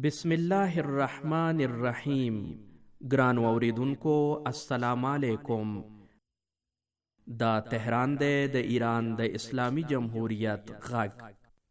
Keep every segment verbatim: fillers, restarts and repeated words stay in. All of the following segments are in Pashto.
بسم الله الرحمن الرحیم. ګران اوریدونکو السلام علیکم. دا تهران دی د ایران د اسلامی جمهوریت غږ.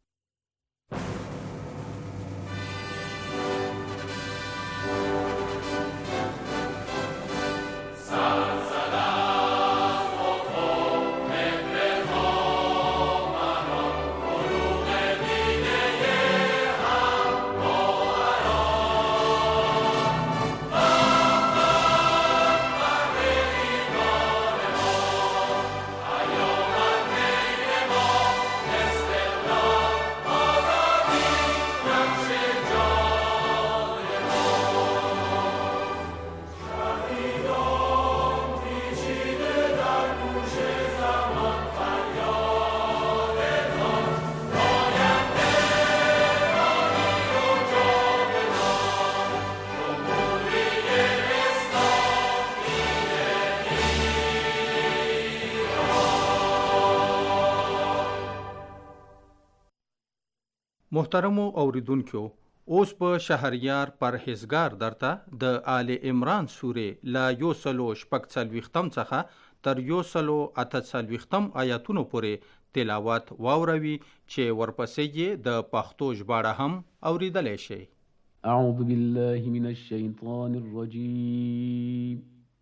محترمو اوریدونکو، اوس په شهریار پرهیزګار درته د آل عمران سورې لا یو سلو شپږ څلوېښتم څخه تر یو سلو اته څلوېښتم آیاتونو پورې تلاوت واوروي چې ورپسې یې د پښتو ژباړه هم اوریدلی شئ. اعوذ بالله من الشیطان الرجیم.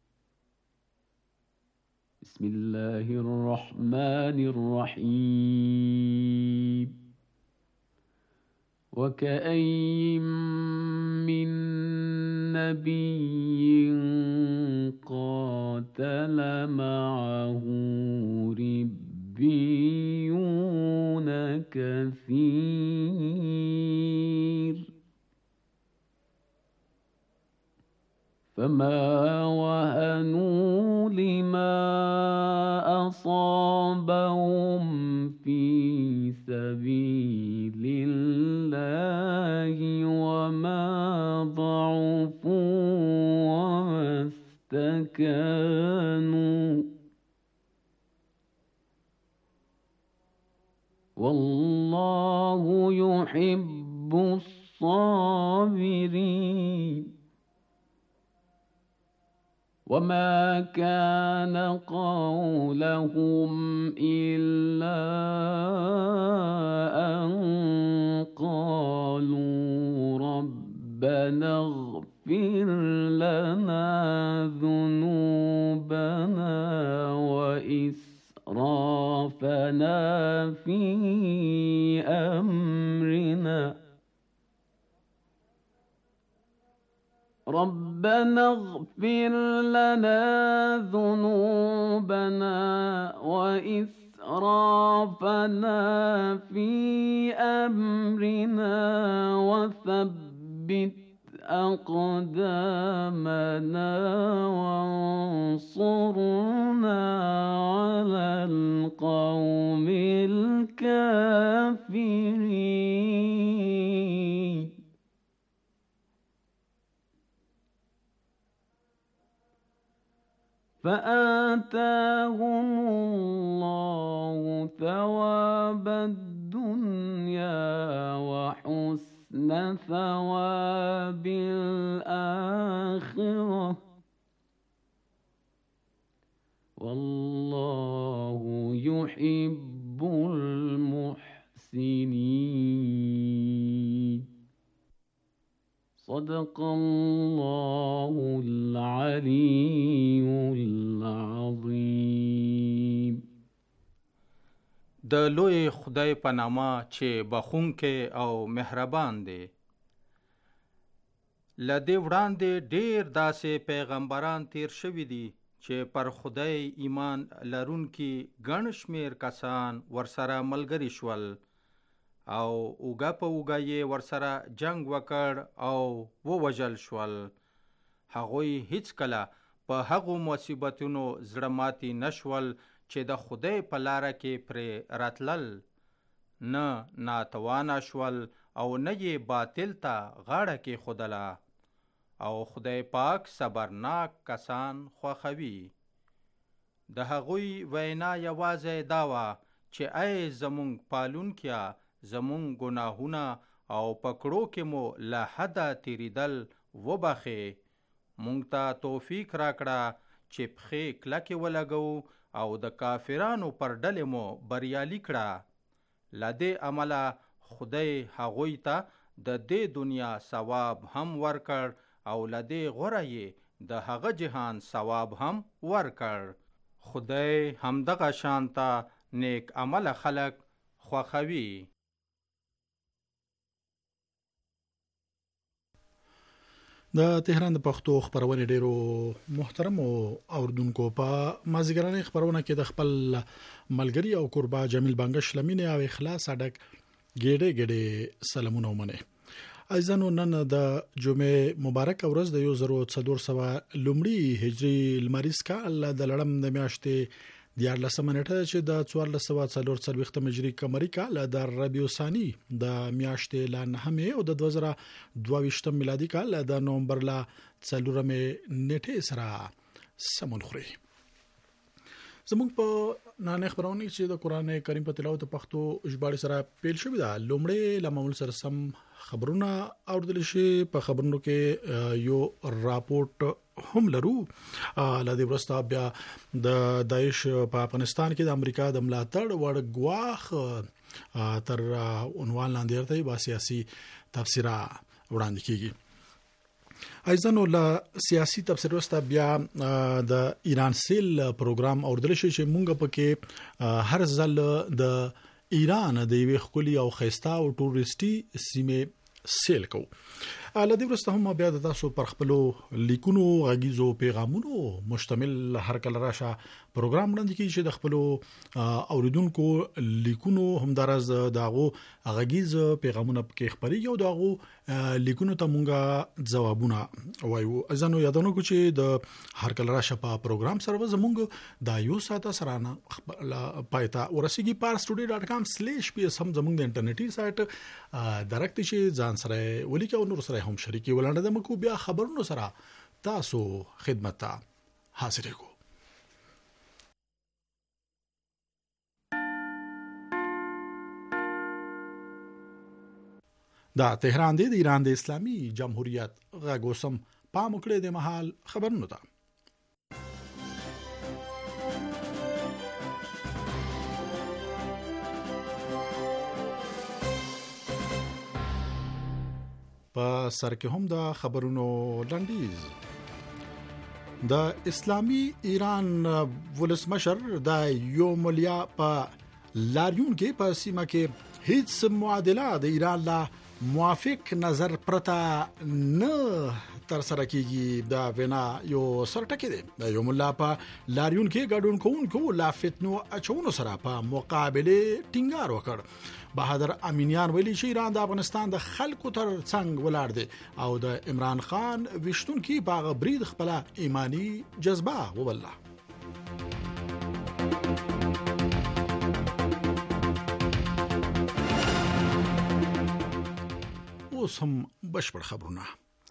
بسم الله الرحمن الرحیم. وكأين من نبي قاتل معه ربيون كثير فما وهنوا لما أصابهم في سبيل الله وما ضعفوا وما استكانوا والله يحب الصابرين. وما كان قولهم إلا أن قالوا ربنا اغفر لنا ذنوبنا وإسرافنا في أمرنا ربنا اغفر لنا ذنوبنا وإسرافنا في أمرنا وثبت أقدامنا وانصرنا على القوم الكافرين. فآتاهم الله ثواب الدنيا وحسن ثواب الآخرة والله يحب المحسنين. صدق الله العلي العظيم. د لوی خدای په نامه چې بخښونکی او مهربان دی. له دې وړاندې ډېر داسې پیغمبران تیر شوي دي چې پر خدای ایمان لرونکي ګڼ شمېر کسان ورسره ملګري شول او اوږه په اوږه یې ورسره جنگ وکړ او ووژل شول. هغوی هیڅکله په هغو مصیبتونو زړه ماتي نشول چې د خدای په لاره کې پرې راتلل، نه ناتوانه شول او نه یې باطل ته غاړه کېښودله. او خدای پاک صبرناک کسان خوښوي. د هغوی وینا یوازې دا وه چې ای زمونږ پالونکیا، زمونږ ګناهونه او پکړو کې مو له حده تیریدل وبخې. مونږ ته توفیق راکړه چې پښې کلکې ولګو او د کافرانو پر ډلې مو بریالي کړه. له دې عمله خدای هغوی ته د دې دنیا ثواب هم ورکړ او له دې غوره یې د هغه جهان ثواب هم ورکړ. خدای همدغه شانته نیک عمل خلق خوښوي. د تهران د پښتو خبرونه ډیرو محترم اوردونکو په مازیګرانه خبرونه کې د خپل ملګری او قربا جمیل بنگش لمینه او اخلاص اډک ګډه ګډه سلامونه ومنه. ایزانو نن د جمعې مبارک ورځ د یو زرو څلور سوه لومړی هجری لمریز کال د لړم د میاشتې د لسمه نیټه چې د څوارلس سوه څلور څلوېښتم هجری قمري کال د ربیع الثانی د میاشتې لا نهمه او د دوه زره دوه ویشتم میلادي کال د نومبر لا څلورمه نیټه سره سمون خوري. زموږ په نن خبرونه چې د قران کریم په تلاوت پښتو ژباړې سره پیل شوې ده. لومړی لمول سره سم خبرونه اوردل شي. په خبرونو کې یو راپورټ هم لرو. لدې ورسته بیا د داعش په افغانستان کې د امریکا د ملاتړ وړ غواخ تر عنوان لاندې ورته با سیاسي تفسیره وړاندې کیږي. ایزانو له سیاسي تفسیر وسته بیا د ایران سیل پروګرام اوردل شي چې مونږ پکې هر ځل د ایران د یوې خولي او خيستا او ټوریسټي سیمه سیل کو. لدې ورسته هم بیا د تاسو پر خپل لیکونو غږیزو پیغامونو مشتمل هر کله راشه پروګرام وړاندې کیږي چې د خپل اوریدونکو لیکونو هم درز داغو غږیز پیغامونه کې خبري یو داغو لیکونو ته مونږه جوابونه وایو. ځانو یادونه کو چې د هر کله راشه په پروګرام سره زمونږ د یو ساعته سرانه پایتا ورسیږي parstoday dot com slash p s هم زمونږ د انټرنیټي سایت درکټ شي ځان سره ولیکو او نور سره هم شریکي ولانه د مکو بیا خبرونو سره تاسو خدمت ته حاضر کو. دا تهران دی د ایران د اسلامي جمهوریت غاګوسم پام وکړه د محل خبرونو ته. په سر کې هم د خبرونو لنډیز. د اسلامي ایران ولسمشر د یوملیا په لاریون کې په سیمه کې هیڅ معادله د ایران لا موافق نظر پرتا نه تر سره کیږي. دا وینا یو سرټکی دی. د یوم الله په لاریون کې ګډون کوونکو لا فتنو اچونو سره په مقابله ټینګار وکړ. بهادر امینیان ویلي چې ایران د افغانستان د خلکو تر څنګ ولاړ دی او د عمران خان وشتون کې باغ برید خپل ایمانی جذبه وبله. اوس هم بشپړ خبرونه.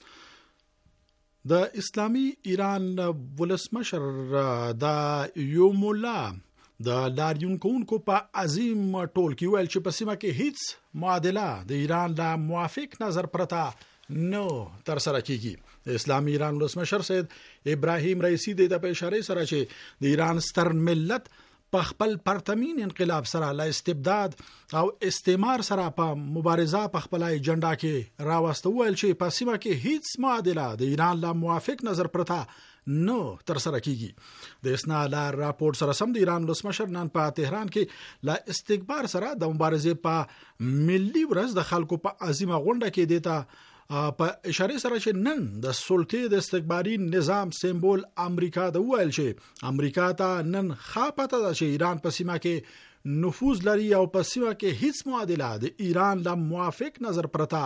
د اسلامي ایران ولسمشر د یوم الله د لاریون کوونکو په عظیم ټول کې ویل چې په سیمه کې هیڅ معادله د ایران لا موافق نظر پرتا نو تر سره کیږي. د اسلامي ایران ولسمشر سید ابراهیم رئیسی د په اشاره سره چې د ایران ستر ملت په خپل پرتمین انقلاب سره لا استبداد او استعمار سره په مبارزه په خپل ایجنډا کې راوستو ول چې په سیمه کې هیڅ معادله د ایران لا موافق نظر پرتا نو تر سره کیږي. د اسنا لا راپورټ سره سم د ایران ولسمشر نن په تهران کې لا استکبار سره د مبارزې په ملي ورځ د خلکو په عظیمه غونډه کې دیتا په اشاره سره چې نن د سلطې د استکباري نظام سمبول امریکا د ویل چې امریکا ته نن خاپته ده چې ایران په سیمه کې نفوذ لري او په سیمه کې هیڅ معادله د ایران له موافق نظر پرتا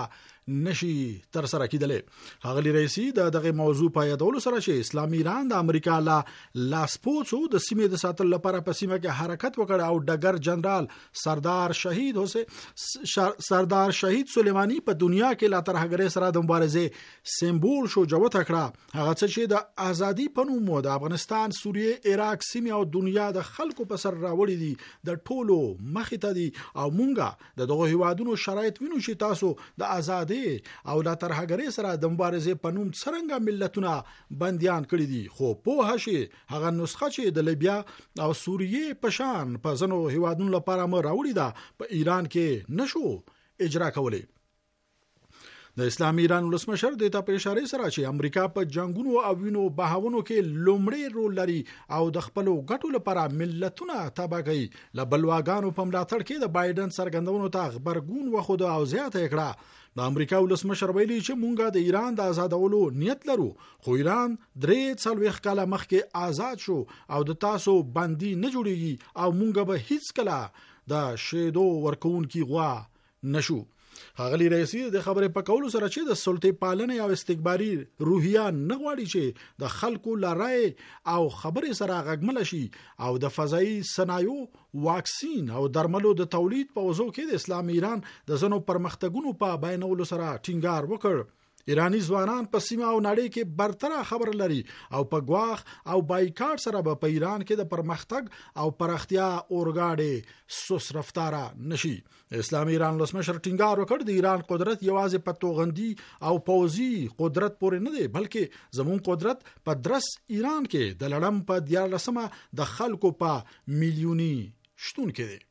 نشي تر سره کېدلې. ښاغلي رئیسي د دغه موضوع په یادولو سره چې اسلامي ایران د امریکا لا لاسپوڅو د سیمې د ساتلو لپاره په سیمه کې حرکت وکړ او ډګر جنرال سردار شهید حسین سردار شهید سلیمانی په دنیا کې لا ترهګرۍ سره د مبارزې سمبول شو جوړه کړه. هغه څه چې د ازادي په نوم د افغانستان، سوریه، عراق سیمه او دنیا د خلکو په سر راوړي دي د ټولو مخې ته دي او مونږه د دغه هیوادونو شرایط وینو چې تاسو د ازادي او د ترهګرۍ سره د مبارزې په نوم څرنګه ملتونه بنديان کړی دي. خو په هشي هغه نسخه چې د لیبیا او سوریه په شان په ځنو هیوادونو لپاره مو راوړی دا په ایران کې نشو اجرا کولی. د اسلامي ایران ولسمشر د ته په اشاره سره چې امریکا په جنگونو او وینو بهاونو کې لومړی رول لري او د خپل ګټو لپاره ملتونه تبا کوي، ل بلواګانو په ملاتړ کې د بایدن سرګندونو ته خبرګون وخود او زیاته کړه. د امریکا ولسمشر ویلي چې مونږه د ایران د آزادولو نیت لرو، خو ایران درې څلوېښت کاله مخکې آزاد شو او د تاسو بندي نه جوړیږي او مونږه به هیڅ کله د شیدو ورکوونکي غوا نشو. ښاغلي رئیسي د خبرې په کولو سره چې د سلطې پالنې او استکباري روحیه نه غواړي چې د خلکو لارای او خبرې سره غږمل شي او د فضایي صنایعو، واکسین او درملو د تولید په وزو کې د اسلامي ایران د زنو پرمختګونو په بیانولو سره ټینګار وکړ. ایرانی ځوانان په سیمه او نړۍ کې برتره خبر لري او په غواخ او بایکاټ سره به په ایران کې د پرمختګ او پراختیا اورګاډي سوس رفتاره نشي. اسلامي ایران لسمشر ټینګار وکړ د ایران قدرت یوازې په توغندي او پوزي قدرت پورې نه دی، بلکې زمون قدرت په درس ایران کې د لړم په دیارلسمه د خلکو په میلیوني شتون کې دی.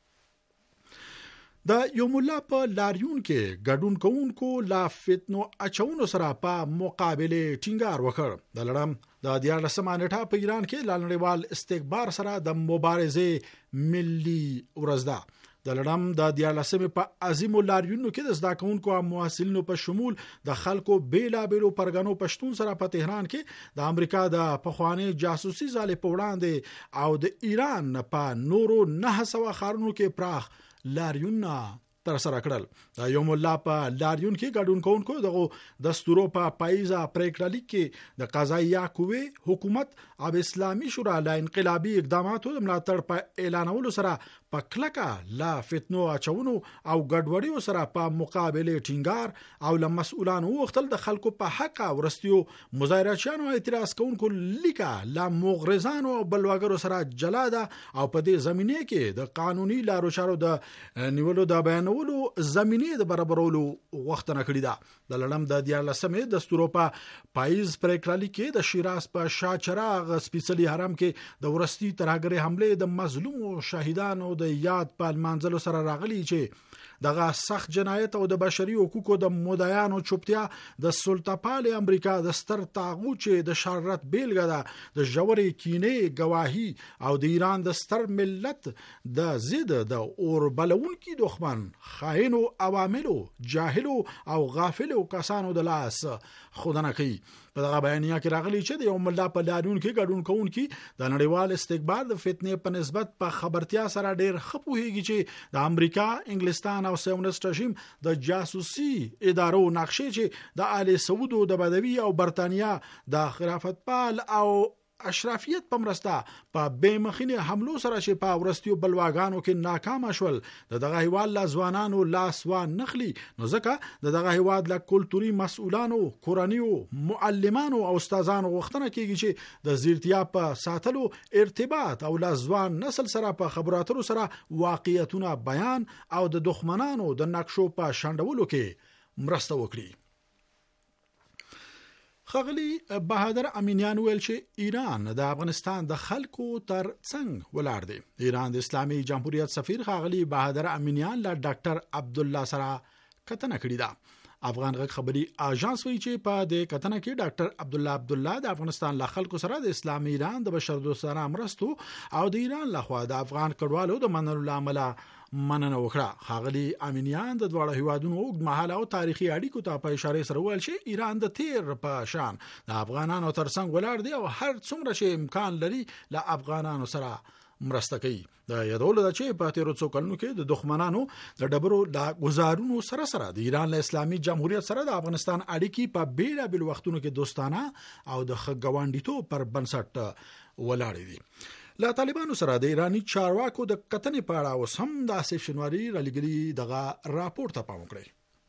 د یو مولا په لاریون کې ګډون کوونکو لا فتنو اچونو سره په مقابله ټینګار وکړ. د لړم د دیارلسمه نیټه په ایران کې لړنوال استکبار سره د مبارزې ملي ورځ ده. د لړم د دیارلسمه په عظیم لاریونو کې د زده کوونکو او محصلینو په شمول د خلکو بیلا بیلو پرګنو پښتون سره په تهران کې د امریکا د پخوانی جاسوسي ځالې په وړاندې او د ایران په نورو نه سوا خارونو کې پراخ لاریون تر سره کړل. د یوم الله په لاریون کې ګډون کوونکو دغه دستورو په پایزه پریکړه لیک کې د قضایي قوې حکومت او اسلامي شورا لا انقلابي اقداماتو د ملاتړ په اعلانولو سره په کلکه لا فتنو اچونو او ګډوډیو سره په مقابله ټینګار او ل مسؤلانو وختل د خلکو په حق ورستیو مظاهراتچانو اعتراض کوونکو لیکه لا مغرضانو او بلواګرو سره جلاده او په دې زمینه کې د قانوني لارو چارو د نیولو د بیان ولو زمینه د برابرولو وختنه کړی ده. د لړم د دیارلسمه دستورو په پایز پریکړه کې د شیراز په شاچراغ سپیڅلي حرم کې د ورستی ترهګرۍ حمله د مظلوم شهیدانو د یاد په منځلو سره راغلي چې دغه سخت جنایت او د بشري حقوقو د مدعیانو چوپتیا د سلطپال امریکا د ستر طاغوت چې د شرارت بیلګه ده د جوړې کینې گواهی او د ایران د ستر ملت د زید د اور بلونکي دښمن خائنو عواملو جاهلو او غافلو کسانو د لاس خودنه کوي. په دغه بیانیه کې راغلی چې د یوم الله په لاریون کې ګډون کوونکي د نړیوال استکبار د فتنې په نسبت په خبرتیا سره ډېر خپوهیږي چې د امریکا، انګلستان او سیونست رژیم د جاسوسي ادارو نقشې چې د آل سعود او د بدوی او برتانیا د خلافت پال او اشرافیت په مرسته په بېمخینه حملو سره چې په ورستیو بلواګانو کې ناکام شول د دغه هیواد لا ځوانانو لاس و نخلي. نو ځکه د دغه هیواد لا کلتوري مسؤلانو، کورنیو، معلمانو او استادانو غوښتنه کیږي چې د زیرتیا په ساتلو ارتباط او لا ځوان نسل سره په خبراتو سره واقعیتونه بیان او د دښمنانو د نقشو په شاندولو کې مرسته وکړي. ښاغلي بهادر امینیان ویل چې ایران د افغانستان د خلکو تر څنګ ولاړ دی. ایران د اسلامي جمهوریت سفیر ښاغلي بهادر امینیان له ډاکټر عبد الله سره کتنه کړې ده. افغان غږ خبري اژانس وایي چې په دې کتنه کې ډاکټر عبد الله عبد الله د افغانستان له خلکو سره د اسلامي ایران د بشردوستانه مرستو او د ایران لخوا د افغان کډوالو د منلو عمله مننه وکړه. ښاغلي امینیان د دواړو هیوادونو اوږد مهاله او تاریخي اړیکو ته په اشاره سره ویل چې ایران د تیر په شان د افغانانو ترڅنګ ولاړ دی او هر څومره چې امکان لري له افغانانو سره مرسته کوي. د یادول د چې په تیرو څو کلونو کې د دښمنانو د ډبرو د گزارونو سره سره د ایران له اسلامي جمهوریت سره د افغانستان اړیکې په بیلابل وختونو کې دوستانه او د ښه پر بنسټ ولاړې دي. لا طالبانو سره د ایرانی چارواکو د کتنې په اړه اوس هم د آصف شنواری رالګري دغه راپور ته پام وکړئ.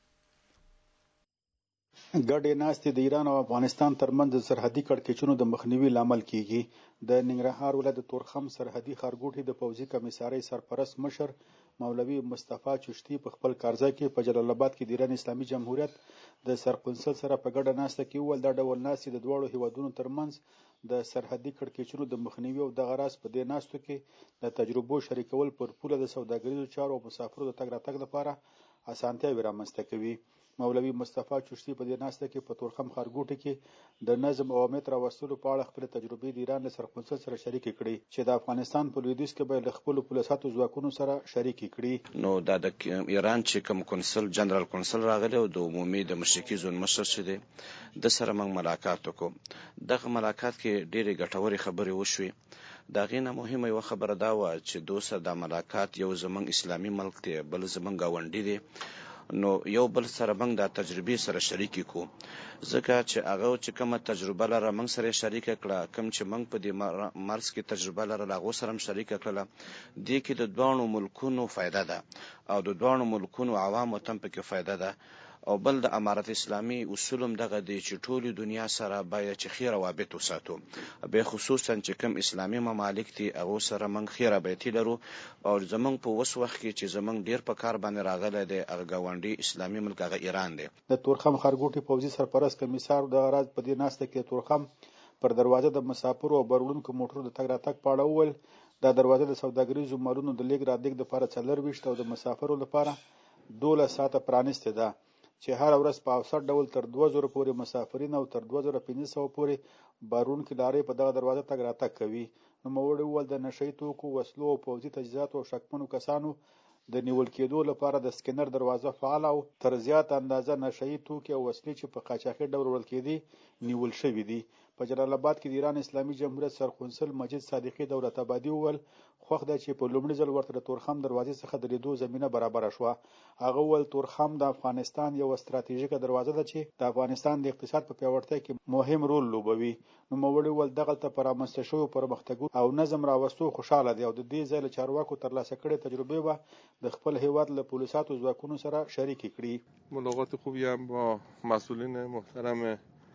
ګډې ناستې د ایران او افغانستان ترمنځ د سرحدي کړکېچونو د مخنیوي لامل کیږي. د ننګرهار ولایت د تورخم سرحدي ښارګوټي د پوځي کمیسارۍ سرپرست مشر مولوي مصطفی چشتي په خپل کارځای کې په جلال آباد کې د ایران اسلامي جمهوریت د سرقنصل سره په ګډه ناسته کې وویل دا ډول ناستې د دواړو هیوادونو ترمنځ د سرحدي کړکېچونو د مخنیوي او دغه راز په دې ناستو کې د تجربو شریکول پر پوله د سوداګریزو چارو او مسافرو د تګ راتګ لپاره اسانتیاوې رامنځته کوي. مولوي مصطفی چشتي په دې ناسته کې په تورخم ښارګوټي کې د نظم او امنیت راوستلو په اړه خپل تجربې د ایران له سرقنصل سره شریکې کړي چې د افغانستان په لویدیځ کې به له خپلو پولیساتو ځواکونو سره شریکې کړي. نو دا د ایران چې کوم کنسل جنرال کنسل راغلی او د عمومي د مشرقي زون مشر چې دی د سره موږ ملاقات وکړو. دغه ملاقات کې ډېرې ګټورې خبرې وشوې. دا غینه مهمه یو خبره دا و چې دو سره د ملاقات یو زمنګ اسلامي ملک دی بل زمنګ گاونډي دی نو یو بل سره موږ د تجربې سره شریک کو ځکه چې هغه چې کومه تجربه لره موږ سره شریک کړه کوم چې موږ په دې مرز کې تجربه لره هغه سره شریک کړه دې کې د دوه ملکونو فائدہ ده او د دوه ملکونو عوامو تم په کې فائدہ ده او بل د امارت اسلامي اصولم دغه دی چې ټولي دنیا سره باید چې خیر روابط وساتو به خصوصا چې کوم اسلامي ممالک دي هغه سره موږ خیر روابط لرو او زمونږ په وس وخت کې چې زمونږ ډیر په کار باندې راغلی دی هغه گاونډي اسلامي ملک هغه ایران دی. د تورخم ښارګوټي پوځي سرپرست کمیسار د غراض په دې ناسته کې تورخم پر دروازه د مسافرو او بارولونکو موټرو د تګ راتګ په اړه وویل دا دروازه د سوداګریزو مالونو د لیږد راتګ لپاره څلرویشت او د مسافرو لپاره دولس ساعته پرانیستې ده چې هر ورځ په اوسط ډول تر دوه زره پورې مسافرین او تر دوه زره پنځه سوه پورې بارونکي لارې په دغه دروازه تګ راتګ کوي. نوموړي وویل د نشه یي توکو وسلو او پوځي تجهیزاتو او شکمنو کسانو د نیول کېدو لپاره د سکینر دروازه فعال او تر زیات اندازه نشه یي توکي او وسلې چې په قاچاقي ډول وړل کېدي نیول شوي دي. په جلال آباد کې د ایران اسلامي جمهوریت سرقنصل مجید صادقي دولت آبادي وویل خوښ ده چې په لومړي ځل ورته د تورخم دروازې څخه د لیدو زمینه برابره شوه. هغه وویل تورخم د افغانستان یو ستراتیژیکه دروازه ده چې د افغانستان د اقتصاد په پیاوړتیا کې مهم رول لوبوي. نوموړي وویل دغلته په رامنځته شویو پرمختګونو او نظم راوستو خوشحاله دي او د دې ځای له چارواکو ترلاسه کړې تجربې به د خپل هیواد له پولیساتو ځواکونو سره شریکې کړي. ملاقات خوبی هم با مسئولین محترم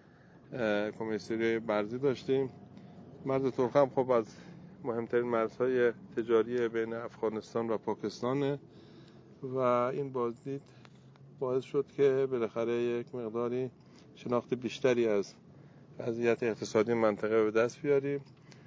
کمیسری برزی داشتیم. مرز تورخم خب از مهمترین مرزهای تجاری بین افغانستان و پاکستانه و این بازدید باعث شد که بالاخره یک مقداری شناخت بیشتری از وضعیت اقتصادی منطقه به دست بیاریم.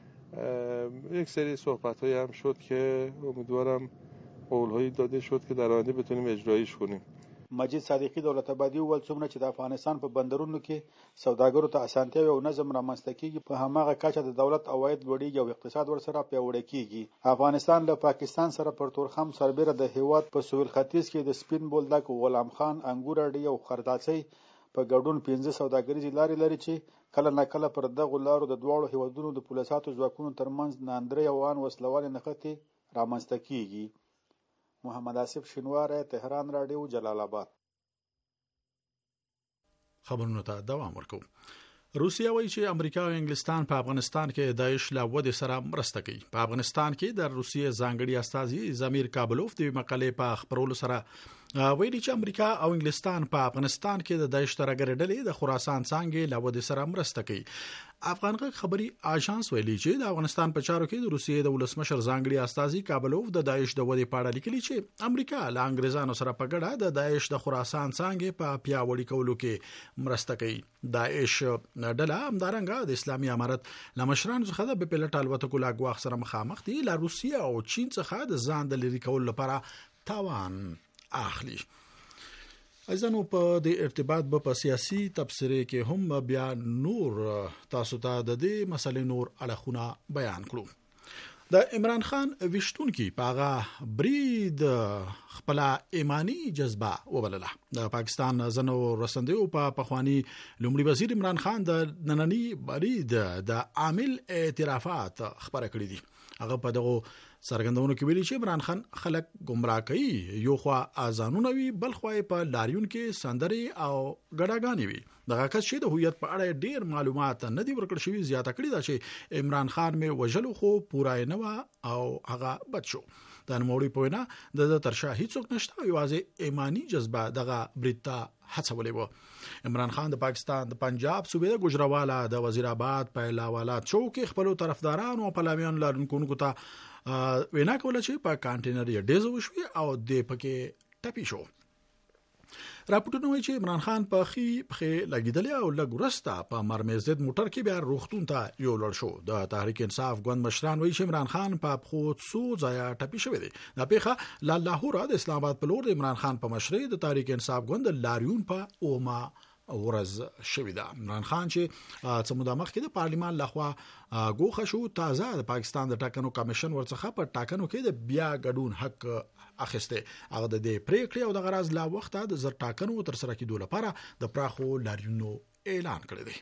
یک سری صحبت‌هایی هم شد که امیدوارم قول‌هایی داده شد که در آینده بتونیم اجرایش کنیم. مجید صادقي دولت آبادي وویل څومره چې د افغانستان په بندرونو کې سوداګرو ته اسانتیاوې او نظم رامنځته کیږي په هماغه کچه د دولت عواید لوړیږي او اقتصاد ورسره پیاوړی کیږي. افغانستان له پاکستان سره پر تورخم سربېره د هیواد په سویل ختیځ کې د سپین بولدک غلام خان انګور اډې او خرداڅۍ په ګډون پنځه سوداګریزې لارې لري چې کله نه کله پر دغو لارو د دواړو هیوادونو د پولیساتو ځواکونو ترمنځ ناندرۍ او ان وسلوالې نښتې رامنځته کیږي. محمد آصف شنواری تهران رادیو جلال آباد. خبرونه ته دوام ورکو. روسیا وایي چې امریکا او انګلستان په افغانستان کې داعش له ودې سره مرسته کوي. په افغانستان کې د روسیې ځانګړي استازي زمیر کابلوف د مقالې په خبرولو سره ویلي چې امریکا او انګلستان په افغانستان کې د داعش ترګر ډلې د خراسان څنګه له ودې سره مرسته کوي. افغان خبري آژانس ویلي چې د افغانستان په چارو کې د روسیې د ولسمشر ځانګړي استازي کابلوف د داعش د ودې په اړه لیکلي چې امریکا له انګریزانو سره په ګډه د داعش د خراسان څنګه په پیاوړي کولو کې مرسته کوي. داعش ډله همدارنګه د اسلامي امارت لمشران څخه د بپلټ الوتکو لا غواخ سره مخامخ دي له روسیې او چین څخه د ځان د لری کول لپاره تاوان اخلي. ازنو په د ارتباط په سیاسي تبصره کې هم بیا نور تاسو ته د دې مسلې نور اړخونه بیان کړو. د عمران خان وشتون کې پاغه برید خپل ایمانی جذبه وبلله. د پاکستان زنو رسندیو په پخوانی لومړي وزیر عمران خان د نننی برید د عامل اعترافات خبره کړې دي. هغه په دغه څرګندونو کې ویلي چې عمران خان خلک گمراه کوي، یو خوا اذانونه وي بل خوا په لاریون کې سندري او ګډاګانې وي. دغه کس چې د هویت په اړه ډیر معلومات نه دی ورکړ شوی زیاته کړی دا چې عمران خان مې وجلو خو پورا نه و او هغه بد شو. د نوموړي په وینا د ترشا هیڅوک نشته، یوازې ایمانی جذبه دغه بریتا هڅولې و. عمران خان د پاکستان د پنجاب صوبې د گجراوالا د وزیر آباد په لاوالا چوک خپل طرفداران او پلاویان لارونکو ته وینا کوله چې په کانټینر یې ډیزو وشوي او د پکې ټپي شو. راپورټونه وایي چې عمران خان په خي په لګیدل او لګ ورسته په مرمزد موټر کې بیا روغتون ته یو لړ شو. د تحریک انصاف ګوند مشران وایي چې عمران خان په خود سو ځای ټپي شوی دی. دا پیښه لا لاهور د اسلام آباد په لور د عمران خان په مشرۍ د تحریک انصاف ګوند لاریون په اوما ورځ شوی دا. عمران خان چې څه مخکې د پارلیمان لخوا ګوښه شو، تازه د پاکستان د ټاکنو کمیشن ورڅخه په ټاکنو کې د بیا ګډون حق اخیسته. هغه د دې پریکړې او د غراز لا وخت د زر ټاکنو تر سره کېدو لپاره د پراخو لاریونو اعلان کړی دی.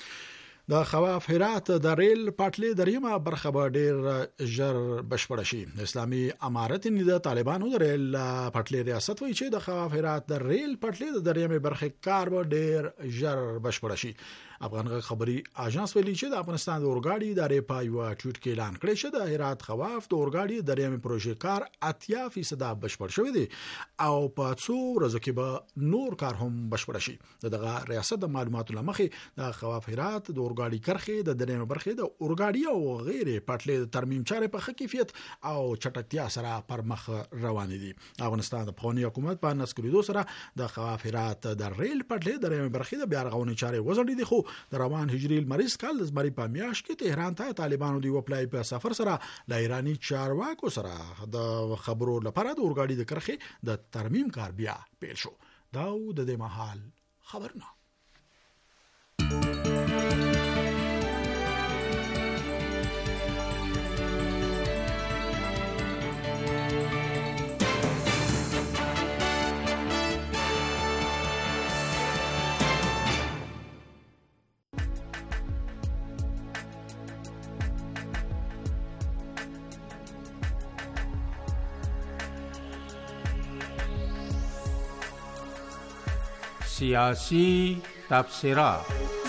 د خواف هرات د ریل پټلۍ دریمه برخه به ډیر ژر بشپړ شي. اسلامي امارت د طالبانو د ریل پټلۍ ریاست وایي چې د خواف هرات د ریل پټلۍ د دریمه برخه کار به ډیر ژر بشپړ شي. افغان خبري اژانس ویلي چې د افغانستان د اورګاډي ادارې په یو ټویټ کې اعلان کړی چې د هرات خواف د اورګاډي دریمه پروژې کار اتیا فیصد بشپړ شوی دی او په څو ورځو کې به نور کار هم بشپړ شي. دغه ریاست د معلوماتو لمخې د خواف هرات د اورګاډي کرخې د دریمه برخې د اورګاډي او غیر پټلۍ د ترمیم چارې په ښه کیفیت او چټکتیا سره پر مخ روان دي. افغانستان د افغاني حکومت په نسکریدو سره د خواف هرات د ریل پټلۍ دریمه برخې د بیا رغونې چارې وزړې دي، خو د روان هجري المریض کال د زمري په میاشت کې تهران ته طالبانو دی وپلای په سفر سره ل ایرانی چارواکو سره د خبرو لپاره د اورګاډي د کرخې د ترمیم کار بیا پیل شو. دا د دې محل خبرونه. سیاسی تبصرات.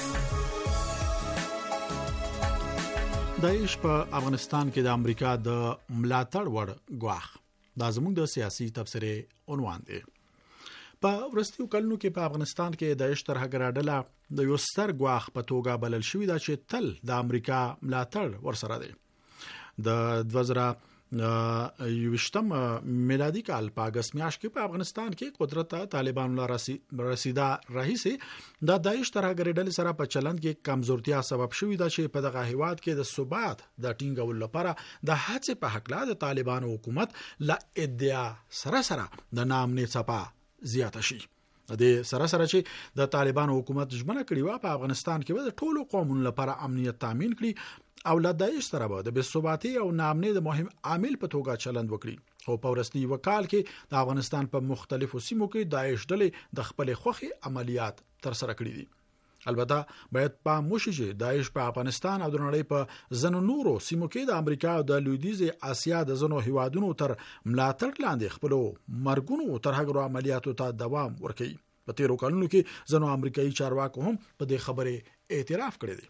داعش په افغانستان کې د امریکا د ملاتړ وړ ګواښ دا زموږ د سیاسي تبصرې عنوان دی. په ورستیو کلونو کې په افغانستان کې داعش ترهګرادله د یو ستر ګواښ په توګه بلل شوی دا چې تل د امریکا ملاتړ ورسره دی. د دوه زره یوشتم میلادي کال په اگست میاشت کې په افغانستان کې قدرت ته طالبان لا رسیدا رئیس د داعش ترهګرډل سره په چلند کې کمزورتیا سبب شوې ده چې په دغه هیواد کې د ثبات د ټینګولو لپاره د هڅې په حق لا د طالبان حکومت لا ادعا سره سره د نام نه صفه زیاته شي. د سره سره چې د طالبان حکومت ژمنه کړې و په افغانستان کې د ټولو قومونو لپاره امنیت تامین کړي او له داعش سره به د بثباتی او نامنې د مهم عامل په توګه چلند وکړي. خو په ورستي وکال کې د افغانستان په مختلفو سیمو کې داعش ډلې د خپل خوخي عملیات تر سره کړې دي. البته باید په موشي داعش په افغانستان او د نړۍ په زنو نورو سیمو کې د امریکا او د لویدیز اسیا د زنو هیوادونو تر ملاتړ لاندې خپل مرګونو ترهګرو عملیاتو ته دوام ورکړي. په تیرو کلونو کې زنو امریکایي چارواکو هم په دې خبره اعتراف کړی دی.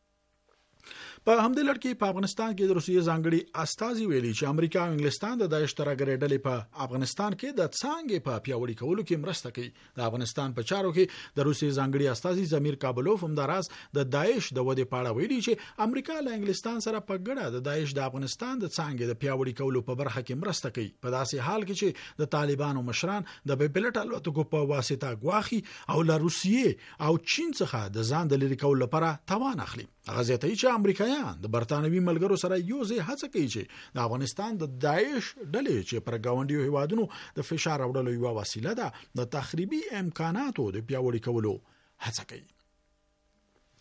په همدې لړ کې په افغانستان کې د روسیې ځانګړي استازي ویلي چې امریکا او انګلستان د داعش ترهګرډلې په افغانستان کې د څنګه په پیاوړي کولو کې مرسته کوي. د افغانستان په چارو کې د روسیې ځانګړي استازي زمیر کابلوف هم دراز د داعش د ودې پاړه ویلي چې امریکا له انګلستان سره په ګډه د داعش د افغانستان د څنګه د پیاوړي کولو په برخه کې مرسته کوي. په داسې حال کې چې د طالبانو مشران د بیپلټ الوتکو په واسطه غواخي او له روسیې او چین څخه د ځان د لری کولو لپاره توان اخلي. هغه ځای چې امریکایان د برتانوي ملګرو سره یو ځای هڅه کوي چې د افغانستان د داعش ډلې چې پر گاونډیو هیوادونو د فشار راوړلو یو وسیله ده د تخریبي امکاناتو د پیاوړي کولو هڅه کوي.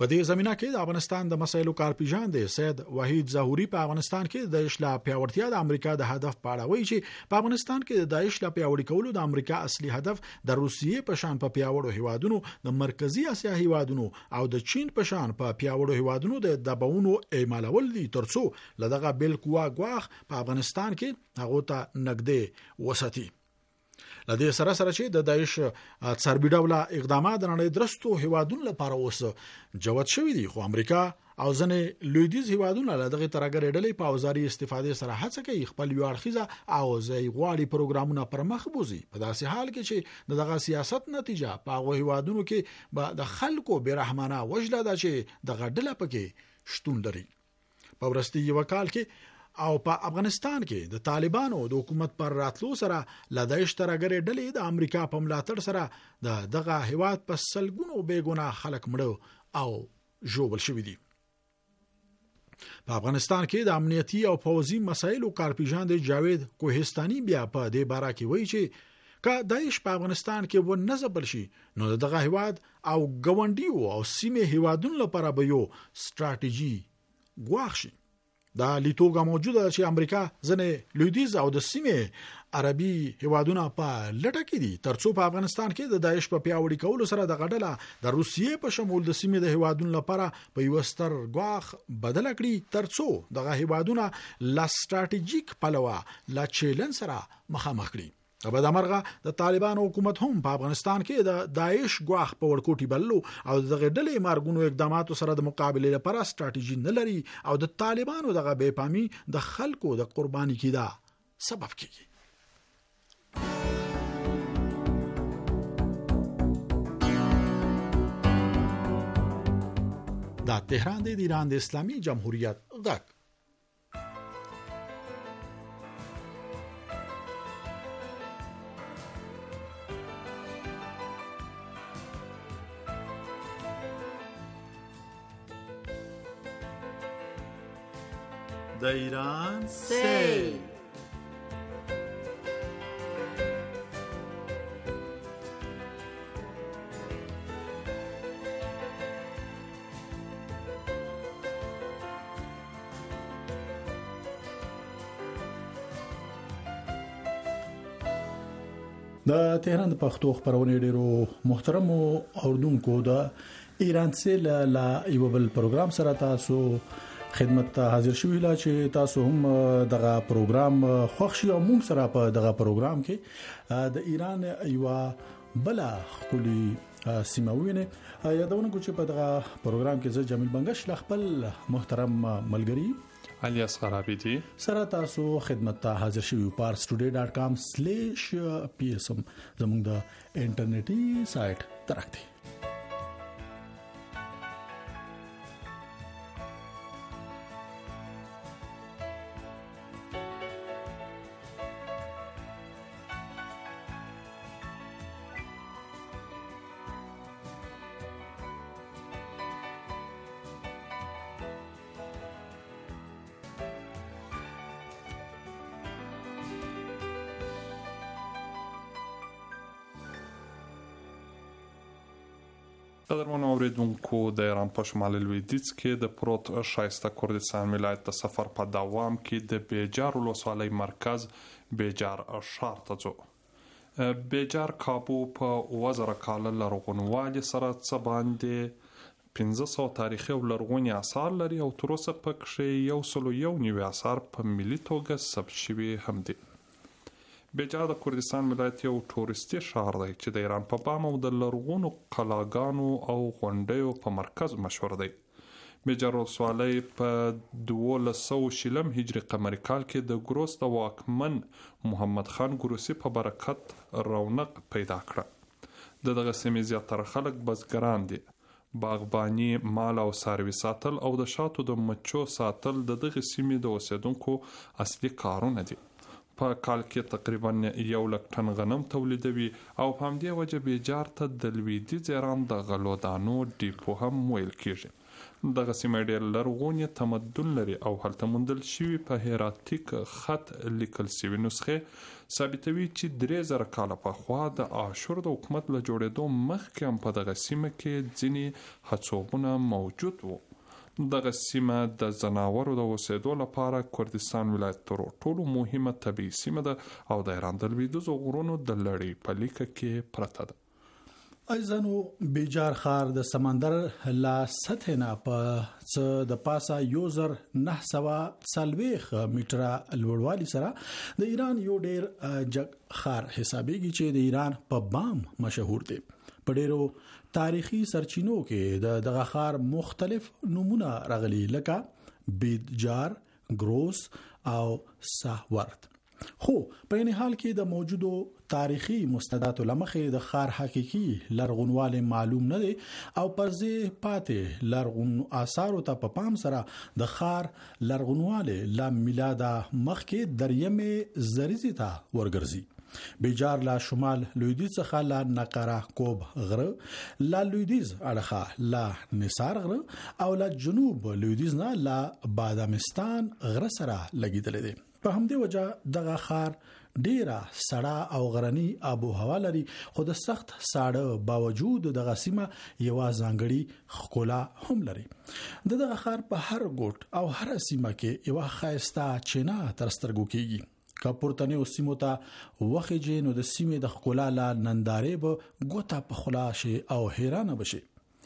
په دې زمينه کې د افغانستان د مسایلو کارپیژان دی سید وحید ظهوري په افغانستان کې د اصلاح پیاوړتیا د امریکا د هدف په اړه وایي چې په افغانستان کې د اصلاح پیاوړی کولو د امریکا اصلي هدف د روسیې په شان په پیاوړو هیوادونو د مرکزی اسیا هیوادونو او د چین په شان په پیاوړو هیوادونو د دباونو ایمالول دي ترڅو لدغه بل قوا غواخ په افغانستان کې هغه ته نګدې وساتي. لدې سره سره چې د داعش څربي ډوله اقدامات د نړۍ درستو هیوادونو لپاره اوس جوت شوی دي خو امریکا او ځنې لویدیز هیوادونه لدغه ترګر ډلې په اوزاري استفادې سره هڅه کوي خپل یو اړخیزه او ځای غواړي پروګرامونه پر مخ بوزي په داسې حال کې چې دغه سیاست نتیجه په هغه هیوادونو کې به د خلکو بیرحمانه وجله ده چې دغه ډله پکې شتون لري. په ورستي یو کال کې او په افغانستان کې د طالبانو د حکومت پر راتلو سره لدایش ترګر ډلې د امریکا په ملاتړ سره د دغه هیواد په سلګونو بیګونه خلک مړو او جوړل شوی دي. په افغانستان کې د امنیتي او فوزي مسایلو کارپیژان د جاوید کوهستاني بیا په دې باره کې وایي چې که داعش په افغانستان کې و نه ځبل شي نو دغه هیواد او ګوندیو او سیمه هیوادونو لپاره به یو ستراتیژي غواړي. دا لیتوګه موجوده چې امریکا ځنې لویدیز او د سیمه عربي هیوادونه په لټه کې دي ترڅو په افغانستان کې د داعش په پیاوړي کولو سره د غډله د روسیې په شمول د سیمه د هیوادونو لپاره په یو ستر غواخ بدل کړي ترڅو دغه هیوادونه لا ستراتیژیک پلوه لا چیلنج سره مخامخ کړي. په د مرغه د طالبانو حکومت هم په افغانستان کې د داعش غواخ په ورکوټي بللو او دغه ډلې مارګونو اقداماتو سره د مقابله لپاره ستراتیژي نه لري او د طالبانو دغه بې پامي د خلکو د قرباني کیدا سبب کیږي. دا تهران د ایران د اسلامي جمهوریت غږ. د ایران سیل. د تهران د پښتو خبرونه ډیرو محترم اوردونکو د ایران سیل لا یو بل پروګرام سره تاسو خدمت ته حاضر شوی لا چې تاسو هم دغه پروګرام خوښ شي او موږ سره په دغه پروګرام کې د ایران یو بل خولي سیموینه یادونه کوم چې په دغه پروګرام کې زه جمیل بنگش خپل محترم ملګری علي اصغر عابدي سره تاسو خدمت ته حاضر شوی پارس ټوډے ډاټ کام سلیش پی اس ام زموږ د انټرنیټي سایت ترختی. قدرمن اوریدونکو د ایران په شمال لویدیځ کې د پروت شایسته کردستان ولایت د سفر په دوام کې د بیجار ولسوالۍ مرکز بیجار ښار ته ځو. بیجار کابو په وزره کاله لرغونوالي سره څه باندې پنځه سوه تاریخي او لرغوني آثار لري او تر اوسه پکې یو سلو یو نوي آثار په ملي توګه ثبت شوي هم دي. بیجار د کردستان ولایت یو تورستي ښار دی چې د ایران په بام او د لرغونو قلاګانو او غونډیو په مرکز مشهور دی. بیجار ولسوالۍ په دولس سوه شلم هجري قمري کال کې د ګروس د واکمن محمد خان ګروسي په برکت رونق پیدا کړه. د دغه سیمې زیاتره خلک بزګران دي. باغباني، مال او څاروي ساتل او د شاتو د مچو ساتل د دغه سیمې د اوسیدونکو اصلي کارونه دي. په کال کې تقریبا یو لک ټن غنم تولیدوي او په همدې وجه بیجار ته د لویدیځ ایران د غلو دانو ډیپو هم ویل کیږي. دغه سیمه ډېر لرغونی تمدن لري او هلته موندل شوي په هیراتیک خط لیکل شوي نسخې ثابتوي چې درې زره کاله پخوا د آشور د حکومت له جوړېدو مخکې هم په دغه سیمه کې ځینې هڅوبونه موجود وو. دغه سیمه د ځناورو د اوسېدو لپاره کردستان ولایت تر ټولو مهمه طبیعي سیمه ده او د ایران د لویدیځو غرونو د لړۍ په لیکه کې پرته ده. ایزنو بیجار خار د سمندر لا سطح نه په څه د پاسه یو زر نه سوه څلوېښت میټره لوړوالي سره د ایران یو ډیر جګ خار حسابېږي چې د ایران په بام مشهور دی. په ډیرو تاریخي سرچینو کې د دغه خار مختلف نمونه راغلي لکه بیجار، ګروس او ساهورد. خو په این حال کې د موجودو تاریخي مستنداتو لمخې د خار حقيقي لرغونواله معلوم نه دي او پرځې پاتې لرغون آثارو ته په پام سره د خار لرغونواله لا میلاده مخکې دریمه زریزي ته ورګرځي. بیجار لا شمال لویدیځ څخه لا نقره کوب غره، لا لویدیځ اړخه لا نثار غره او لا جنوب لویدیځ نه لا بادامستان غره سره لګیدل دي. په همدې وجه دغه خار ډیره سړه او غرنی آب و هوا لري، خو د سخت ساړه باوجود دغه سیمه یو ځانګړي ښکلا هم لري. د دغه خار په هر ګوټ او هر سیمه کې یو خایسته چینه تر سترګو کیږي. کپورتنه سیمو ته وخیږي نو د سیمې د ښکلا لا نندارې به ګوته په خلاصي او حیرانه بشي.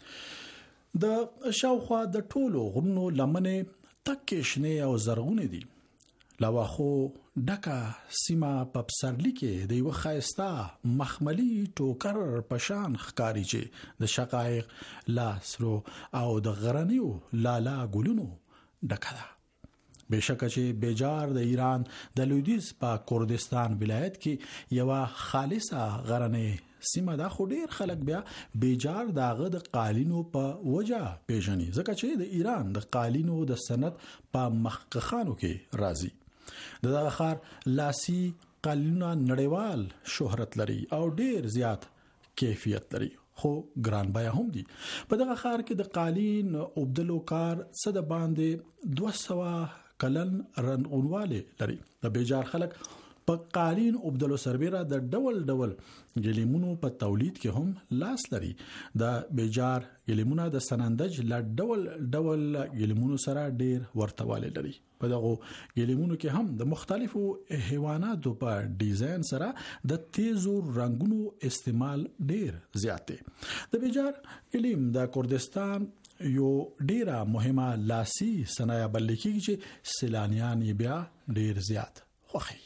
د شاوخوا د ټولو غرونو لمنې تکې شنه او زرغونه دي. لواخو ډکه سیمه په پسرلی کې د یو خایسته مخملی ټوکر پشان ښکاری چې د شقایق لاسرو او د غرنیو لالا ګلونو ډکه ده. بشکه چې بیجار د ایران د لویدیځ په کردستان ولایت کې یو خالصه غرنه سیمه ده، خو ډیر خلک بیا بیجار دغه د قالینو په وجه پیژني ځکه چې د ایران د قالینو د صنعت په مخکخانو کې راځي. دغه خار لاسی قالینونه نړیوال شهرت لري او ډیر زیات کیفیت لري، خو ګران بیا هم دي. په دغه خار کې د قالین اوبدلو کار څه د باندې دوه سوه کلن رنغونواله لري. د بیجار خلک په قالین اوبدلو سربېره د ډول ډول ګلیمونو په تولید کې هم لاس لري. د بیجار ګلیمونه د سنندج ل ډول ډول ګلیمونو سره ډیر ورتواله لري. په دغه ګلیمونو کې هم د مختلفو حیواناتو په ډیزاین سره د تیزو رنگونو استعمال ډیر زیات دی. د بیجار ګلیم د کردستان یو ډیره مهمه لاسي صنایع بلل کېږي چې سیلانیان یې بیا ډیر زیات خوښي.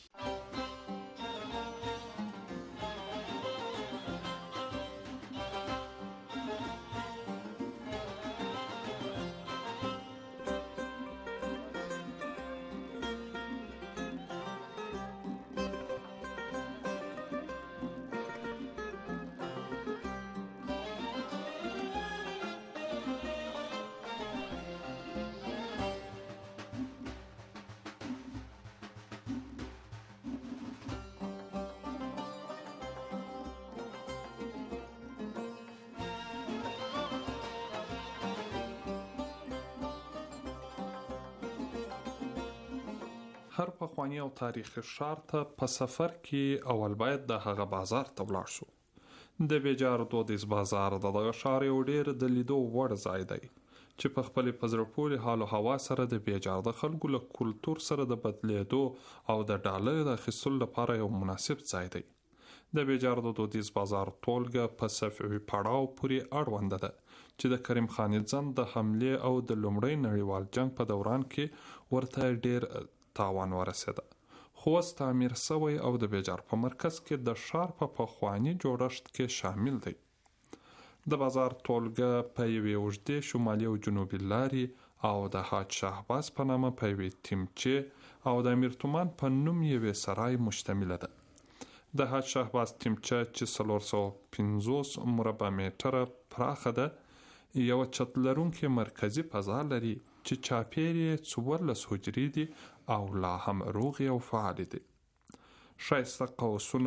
هر پخوانی او تاریخي ښار ته په سفر کې اول باید د هغه بازار ته ولاړ شو. د بیجار دودیز بازار د دغه ښار یو ډیر د لیدو وړ ځای دی چې په خپل په زړه پورې حال او هوا سره د بیجار د خلکو له کلتور سره د بدلیدو او د ډالر د اخیستلو لپاره یو مناسب ځای دی. د بیجار د دودیز بازار ټولګه په صفوي پړاو پورې اړوند ده چې د کریم خان ځند د حمله او د لومړی نړیوال جنگ په دوران کې ورته ډیر تاوان ورسېده، خو اوس تعمیر شوی او د بیجار په مرکز کې د ښار په پخواني جوړښت کې شامل دی. د بازار ټولګه په یوې اوږدې شمالي او جنوبي لارې او د حاج شهباز په نامه په یوې تیمچې او د امیر تومان په نوم یوې سرای مشتمله ده. د حاج شهباز تیمچه چې څلور سوه پنځوس مربع متره پراخه ده، یو چت لرونکې مرکزي فضا لري چې چاپیر یې څوارلس حجرې دي او لا هم روغې او فعالې دي. ښایسته قوسونه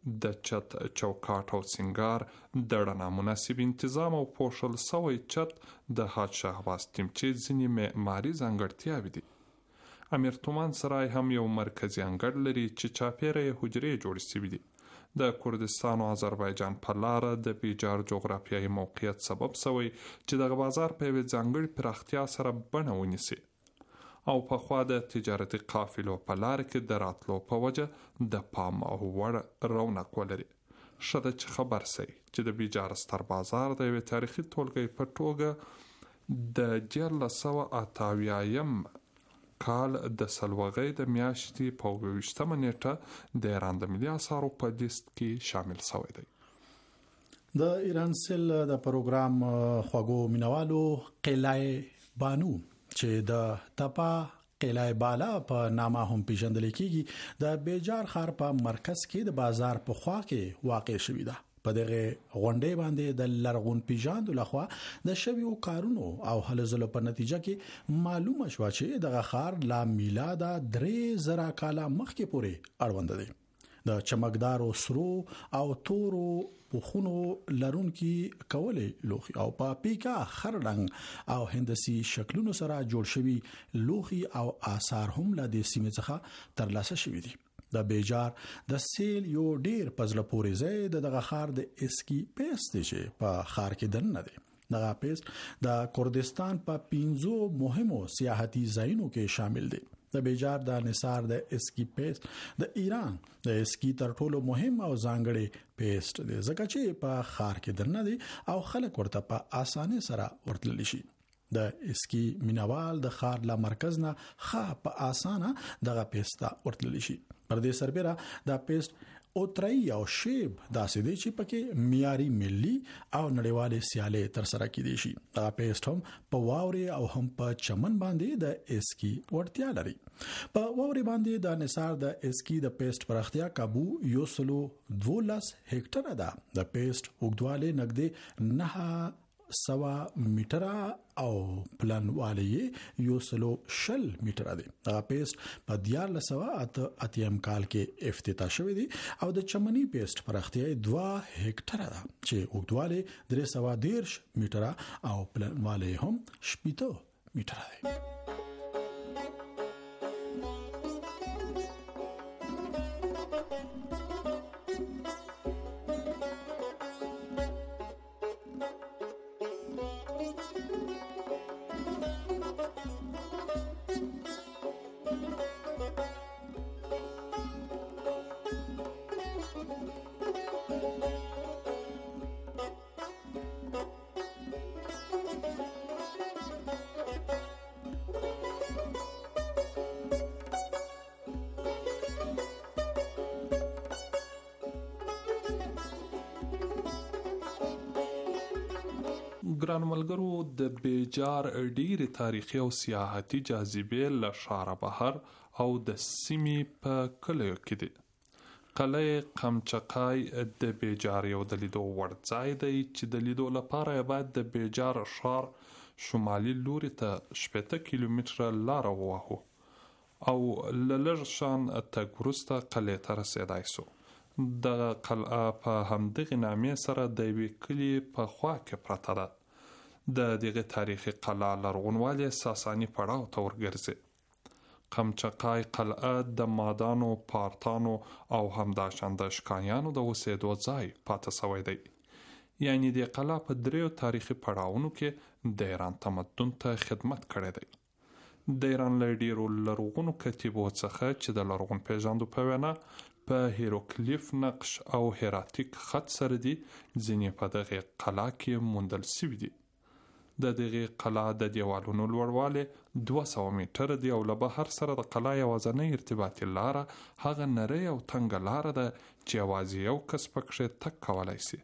د چت چوکاټ او سنگار د رڼا مناسب انتظام او پوښل سوی چت د حاج شهباز ټیمچې ځینې معماري ځانګړتیاوې دي. امیر تومان سرای هم یو مرکزی انګړ لري چې چاپیره یې حجرې جوړې شوي دي. د کردستان او آذربایجان په لاره د بیجار جغرافیایي موقعیت سبب شوی چې دغه بازار په یوې ځانګړې پراختیا سره بڼه ونیسي او پخوا د تجارتي قافلو په لاره کې د راتلو په وجه د پام او وړ رونق ولري. ښه ده چې خبر سئ چې د بیجار ستر بازار د یوې تاریخي ټولګې په توګه د دیارلس سوه اته اویایم کال د سلوغۍ د میاشتې په اووه ویشتمه نیټه د ایران د ملي اثارو په لیست کې شامل شوی دی. د ایران سل د پروګرام خواږو مینوالو قلعه بانو چې د تپا قلعه بالا په نامه هم پیژندل کیږي د بیجار ښار په مرکز کې د بازار په خوا کې واقع شوی ده. په دغه غونډې باندې د لرغون پیژاندو لخوا د شویو کارونو او هلو ځلو په نتیجه کې معلومه شوه چې دغه ښار لا میلاده درې زره کاله مخکې پورې اړوند دی. د چمکدارو سرو او تورو پوخونو لرونکي کولې لوخي او په پیکا خرډنګ او هندسي شکلونو سره جوړ شوی لوخي او آثار هم له دې سیمې څخه ترلاسه شوي دي. د بیجار د سیل یو ډیر پزله پورې ځای د دغه ښار د اسکی پیست چې په ښار کې دننه دی. دغه پیست د کردستان په پینځو مهمو سیاحتي ځایونو کې شامل دی. د بیجار د نثار د اسکی پیست د ایران د اسکی تر ټولو مهم او ځانګړی پیست دی ځکه چې په ښار کې دننه دی او خلک ورته په اسانه سره ورتللی شي. د اسکی مینوال د ښار له مرکز نه ښه په اسانه دغه پیست ورتللی شي. پر دې سربېره د پیست اوترای او شیب داسې دی چې پکې معیاري ملي او نړیوالې سیالۍ تر سره کېدي شي. دا پیست هم په واورې او هم په چمن باندې د اسکی وړتیا لري. په واورې باندې د نثار د اسکی د پیست پراختیا کابو یو سلو دولس هکټره ده. د پیست اوږدوالی نږدې نه سوا میټره او پلانوالی یو سلو شل میټره دی. دا پیست په دیارلس سوه اته اتیم کال کې افتتاح شوی دی او د چمنی پیست پراختیا دوه هکټره ده چې اوږدوالی درې سوه دیرش میټره او پلانوالی هم شپېته میټره دی. ګران ملګرو د بیجار ډیره تاریخي او سیاحتي جاذبې له ښاره بهر او د سیمې په کلیو کې دي. قلعه قمچقای د بیجار یو د لیدو وړ ځای دی چې د لیدو لپاره باید د بیجار ښار شمالي لوري ته شپېته کیلومتره لاره ووهو او له لږ شان تګ وروسته قلعې ته رسېدای سو. دغه قلعه په همدغې نامې سره د یوې کلي په خوا کې پرته ده. د دغه تاریخي قلعه لرغونوالی ساساني پړاو ته ورګرځي. قمچقای قلعه د مادانو، پارتانو او همداشان د شکایانو د اوسېدو ځای پاتې شوی دی. یعنی د قلعه په دریو تاریخي پړاوونو کې د ایران تمدن ته خدمت کړی دی. د ایران له ډیرو لرغونو کتیبو څخه چې د لرغون پیژندو په وینا په هیروکلیف نقش او هراتیک خط سره دي ځینې په دغه قلعه کې موندل شوي دي. د دغه قلعه د دیوالونو لوړوالی دوه سوه میټره دی او له بهر سره د قلعه یوازینۍ ارتباطي لاره هغه نری او تنګه لاره ده چې یوازې یو کس پکښې تګ کولی شي.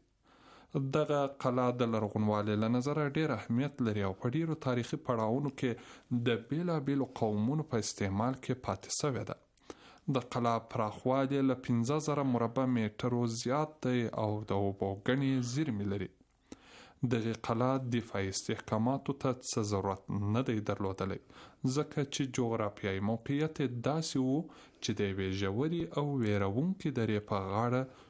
دغه قلعه د لرغونوالي له نظره ډېر اهمیت لري او په ډېرو تاریخي پړاوونو کې د بېلابېلو قومونو په استعمال کې پاتې شوې ده. د قلعه پراخوالی له پنځه زره مربع میټرو زیات دی او د اوبو ګڼې زیرمې لري. دغه قلعه دفاعي استحکاماتو ته څه ضرورت نه دی درلودلی ځکه چې جغرافیایي موقعیت داسې و چې د یوې ژورې او ویرونکې درې په غاړه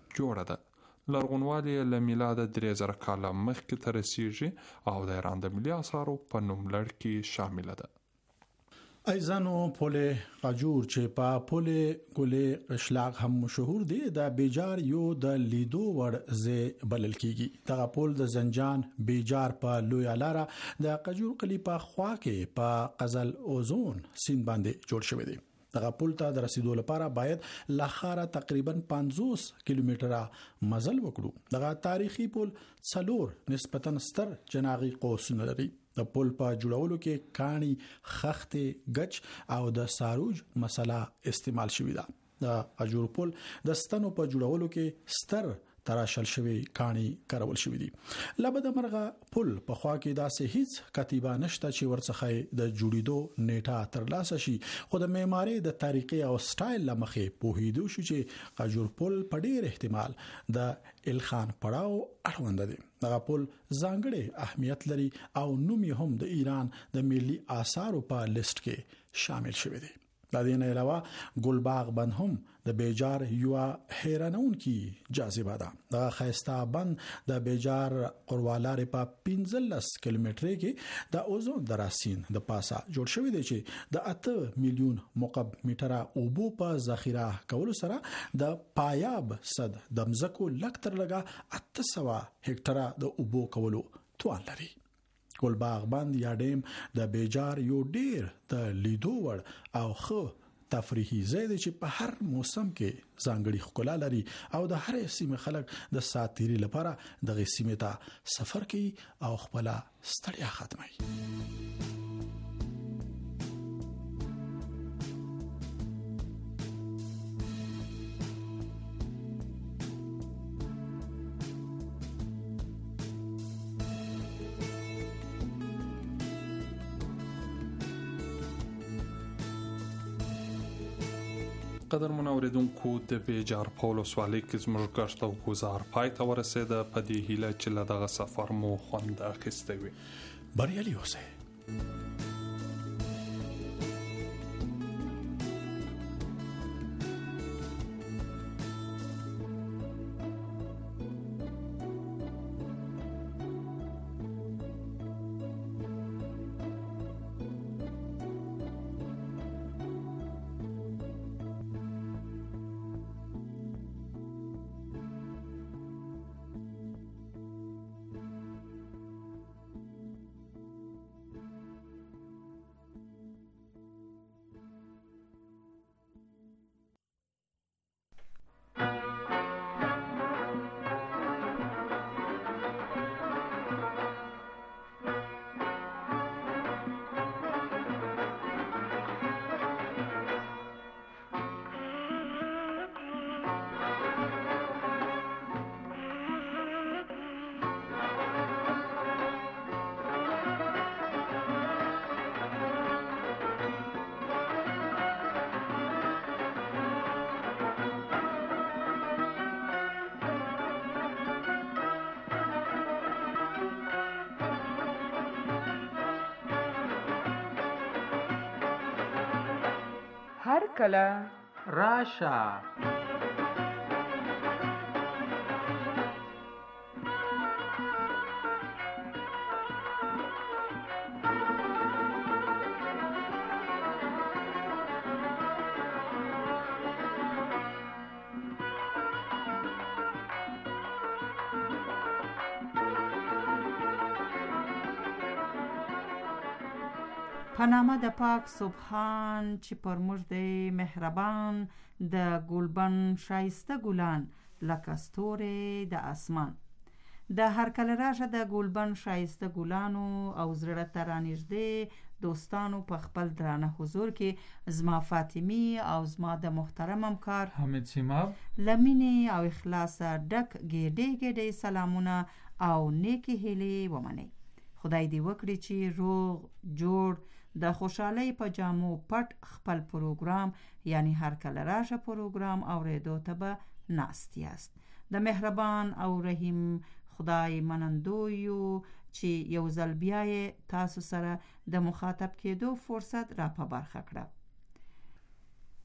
جوړه ده. لرغونوالی یې له میلاده درې زره کاله مخکې ته رسیږي او د ایران د ملي آثارو په نوملړ کې شامله ده. ایزانو پل قاجور چې په پل ګلې قشلاق هم مشهور دی د بیجار یو د لیدو وړ ځای بلل کیږي. دغه پل د زنجان بیجار په لوی لاره د قاجور قلی په خوا کې په قزل اوزون سیند باندې جوړ شوی دی. دغه پل ته د رسیدو لپاره باید لخاره تقریبا پنځوس کیلومتره مزل وکړو. دغه تاریخي پل څلور نسبتاً ستر جناغي قوسونه لري. د پل په جوړولو کې کانی، خښتې، گچ او د ساروج مسله استعمال شوې ده. د قاجور پل د ستنو په جوړولو کې ستر تراشل شوی کانی کارول شوې دي. لبد مرغه پل په خوا کې داسې هیڅ کتیبه نشته چې ورڅخه د جوړیدو نیټه ترلاسه شي، خو د معماري د طریقې او سټایل لمخې په هیدو شو چې قاجور پل په ډیر احتمال د الخان پړاو اړوند دی. دغه پل ځانګړي اهمیت لري او نوم یې هم د ایران د ملي آثارو په لیست کې شامل شوی دی. د دې نه علاوه ګلباغ بند هم د بیجار یو حیرانونکي جاذبه ده. د خیستا بند د بیجار قروالار په پنځلس کیلومتره کې د اوزون دراسین د پاسه جوړ شوی دی چې د اته میلیون مکعب متره اوبو په ذخیره کولو سره د پایاب صد د مزکو لکتر لګه اته سوه هکټره د اوبو کولو توان لري. ګلباغ بند یا ډیم د بیجار یو ډیر د لیدو وړ او خو تفریحي ځای دی چې په هر موسم کې ځانګړي ښکلا لري او د هر سیمې خلک د ساتيري لپاره د سیمې ته سفر کوي او خپل ستړیا ختموي. قدرمن اوریدونکو د بیجار په ولسوالۍ کې زموږ ګشت او ګزار پای ته ورسېده. په دې هیله چې له دغه سفر مو خوند اخیستی وي. بریالي اوسئ. هر کله راشه. په نامه د پاک سبحان چې پر موږ دی مهربان، د ګلبن شایسته ګلان لکه ستوري د اسمان. د هر کله راشه د ګلبن شایسته ګلانو او زړه ته رانږدې دوستانو په خپل درانه حضور کې زما فاطمی او زما د محترم همکار حمید سیماب لمینې او اخلاصه ډک ګېډې ګېډې سلامونه او نیکی هیلې ومنئ. خدای دې وکړي چې روغ جوړ د خوشحالۍ په جامو پټ خپل پروګرام یعنی هر کله راشه پروګرام اوریدو ته به ناست یاست. د مهربان او رحیم خدای منندو یو چې یو ځل بیا تاسو سره د مخاطب کېدو فرصت را په برخه کړه.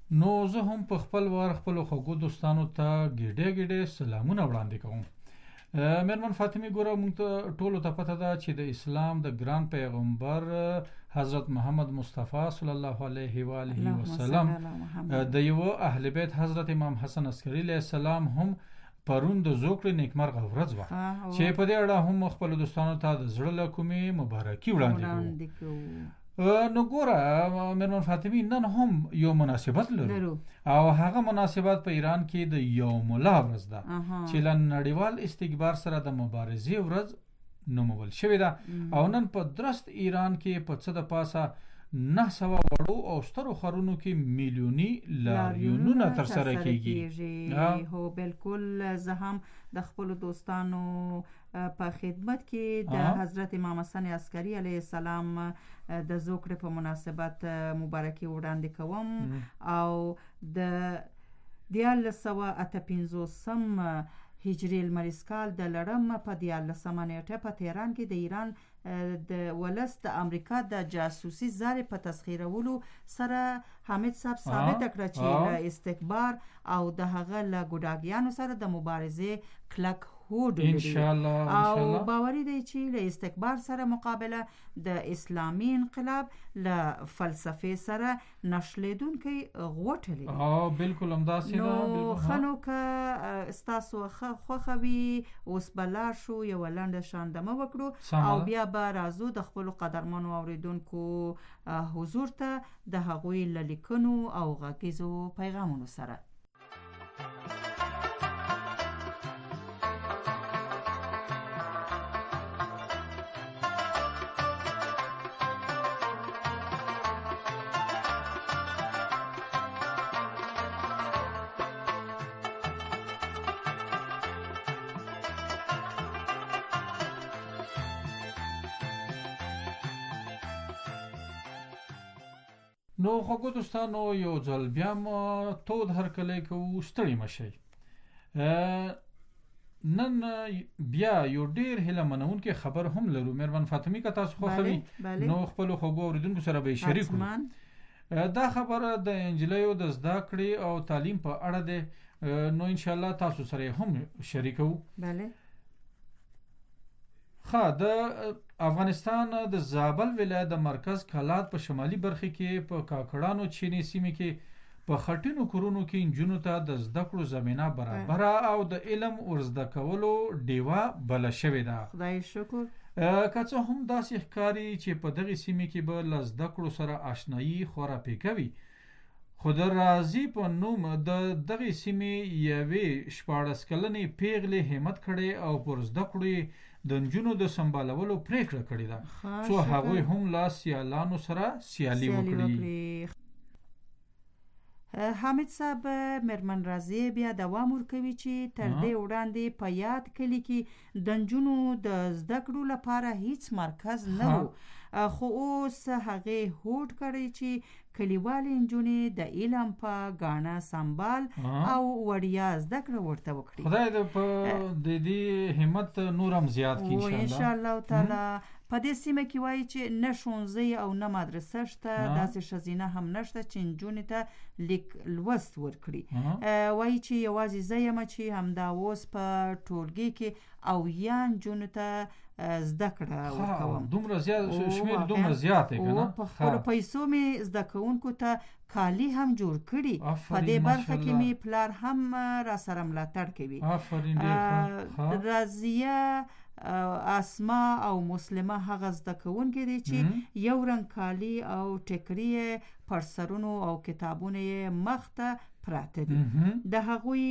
نو زه هم په خپل وار خپل خوږو دوستانو ته ګډه ګډه سلامونه وړاندې کوم. مېرمن فاطمه ګوره موږ ته ټولو ته پته ده چې د اسلام د ګران پیغمبر حضرت محمد مصطفی صلی الله علیه و آله وسلم د یو اهل بیت حضرت امام حسن عسکری علیه السلام هم پرون د زوکړې نیکمرغه ورځ وه چې په دې اړه هم خپل دوستانو ته د زړه له کومې مبارکي وړاندې کوو. نو ګوره مېرمن فاطمه نن هم یو مناسبت لرو او هغه مناسبت په ایران کې د یوم الورځ ده چې له نړیوال استکبار سره د مبارزې ورځ نومول شوې ده او نن په درست ایران کې په څه د پاسه نه سوه وړو او سترو ښارونو کې میلیوني لاریونونه ترسره کیږي. هو بالکل زه هم د خپلو دوستانو په خدمت کې د حضرت امام حسن عسکری علیه السلام د زوکړې په مناسبت مبارکي وړاندې کوم او د دیارلس سوه اته پنځوسم هجري لمریز کال د لړم په دیارلسمه نیټه په تهران کې د ایران د ولس د امریکا د جاسوسي زارې په تسخیرولو سره حامد صاحب ثابت کړه چې له استکبار او د هغه له ګوډاګیانو سره د مبارزې کلک هوډ لري او باوري دی چې له استکبار سره مقابله د اسلامي انقلاب له فلسفې سره نشلیدونکي غوټه لري. او بالکل همداسې ده. نو خنو که ستاسو خوښه وي اوس به لاړ شو یوه لنډه شاندمه وکړو او بیا به راځو د خپلو قدرمنو اوریدونکو حضور ته د هغوی له لیکنو او غږیزو پیغامونو سره. نو خوږو دوستانو یو ځل بیا ما تود هرکلی کوو ستړي مشئ. نن بیا یو ډیر هیله منونکی خبر هم لرو. مېرمن فاطمه که تاسو خوښوي نو خپلو خوږو اوریدونکو سره به یې شریک کړو. دا خبره د انجلیو د زده کړې او تعلیم په اړه ده. نو انشاءالله تاسو سره هم شریکو. بله ښه د افغانستان د زابل ولایت د مرکز کلات په شمالي برخه کې په کاکړانو چینی سیمه کې په خټینو کورونو کې نجونو ته د زده کړو زمینه برابره او د علم ورزده کولو ډیوه بله شوې ده. خدای شکر. که څه هم داسې ښکاري چې په دغې سیمې کې به له زده کړو سره آشنایي خورا پیکوي خو د رازي په نوم د دغې سیمې یوې شپاړس کلنې پیغلې همت کړی او پر زده کړو د نجونو د سمبالولو پریکړه کړې ده څو هغوی هم له سیالانو سره سیالي وکړي. حامد صاحب مېرمن رازي بیا دوام ورکوي چې تر دې وړاندې په یاد کلي کې د نجونو د زده کړو لپاره هیڅ مرکز نه و خو اوس هغې هوډ کړی چې کلیوالې نجونې د علم په ګاڼه سمبال او وړیا زده کړه ورته وکړي. خدای دې په دې همت نور هم زیات کړي انشاءالله تعالی. په دې سیمه کې وایي چې نه ښوونځی او نه مدرسه شته داسې ښځینه هم نشته چې نجونې ته لیک لوست ورکړي. وایي چې یوازې زه یم چې همدا اوس په ټولګي کې اویا نجونو ته زده کړه ورکوم. دومره زیات شمېر دومره زیات دی که نه. په خپلو پیسو مې زده کوونکو ته کالي هم جوړ کړي. په دې برخه کې مې پلار هم را سره ملاتړ کوي. آفرین ډېر. رازیه اسما او مسلمه هغه زده کوونکي دي چې یو رنګ کالي او ټیکري پر سرونو او کتابونه مخ ته پراته دي. د هغوی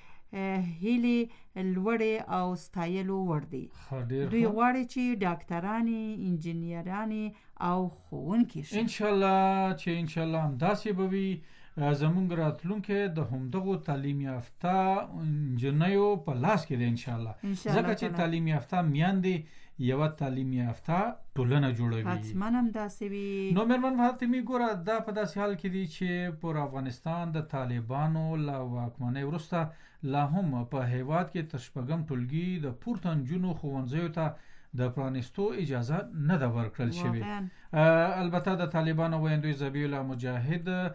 هیلې لوړې او ستایلو وړ دي. دوی غواړي چې ډاکټرانې انجینرانې او ښوونکي شي. انشاءالله چې انشاءالله همداسې به وي. زمونږ راتلونکی د همدغو تعلیم یافته نجونیو په لاس کې دی انشاءالله ځکه چې تعلیم یافته میندې یوه تعلیم یافته ټولنه جوړوي. حتما همداسې وي. نو مېرمن فاطمه ګوره دا په داسې حال کې دي چې پر افغانستان د طالبانو له واکمنۍ وروسته لا هم په هیواد کې تر شپږم ټولګي د پورته نجونو ښوونځیو ته د پرانستو اجازه نه ده ورکړل شوې. البته د طالبانو ویاندوی ذبیح الله مجاهد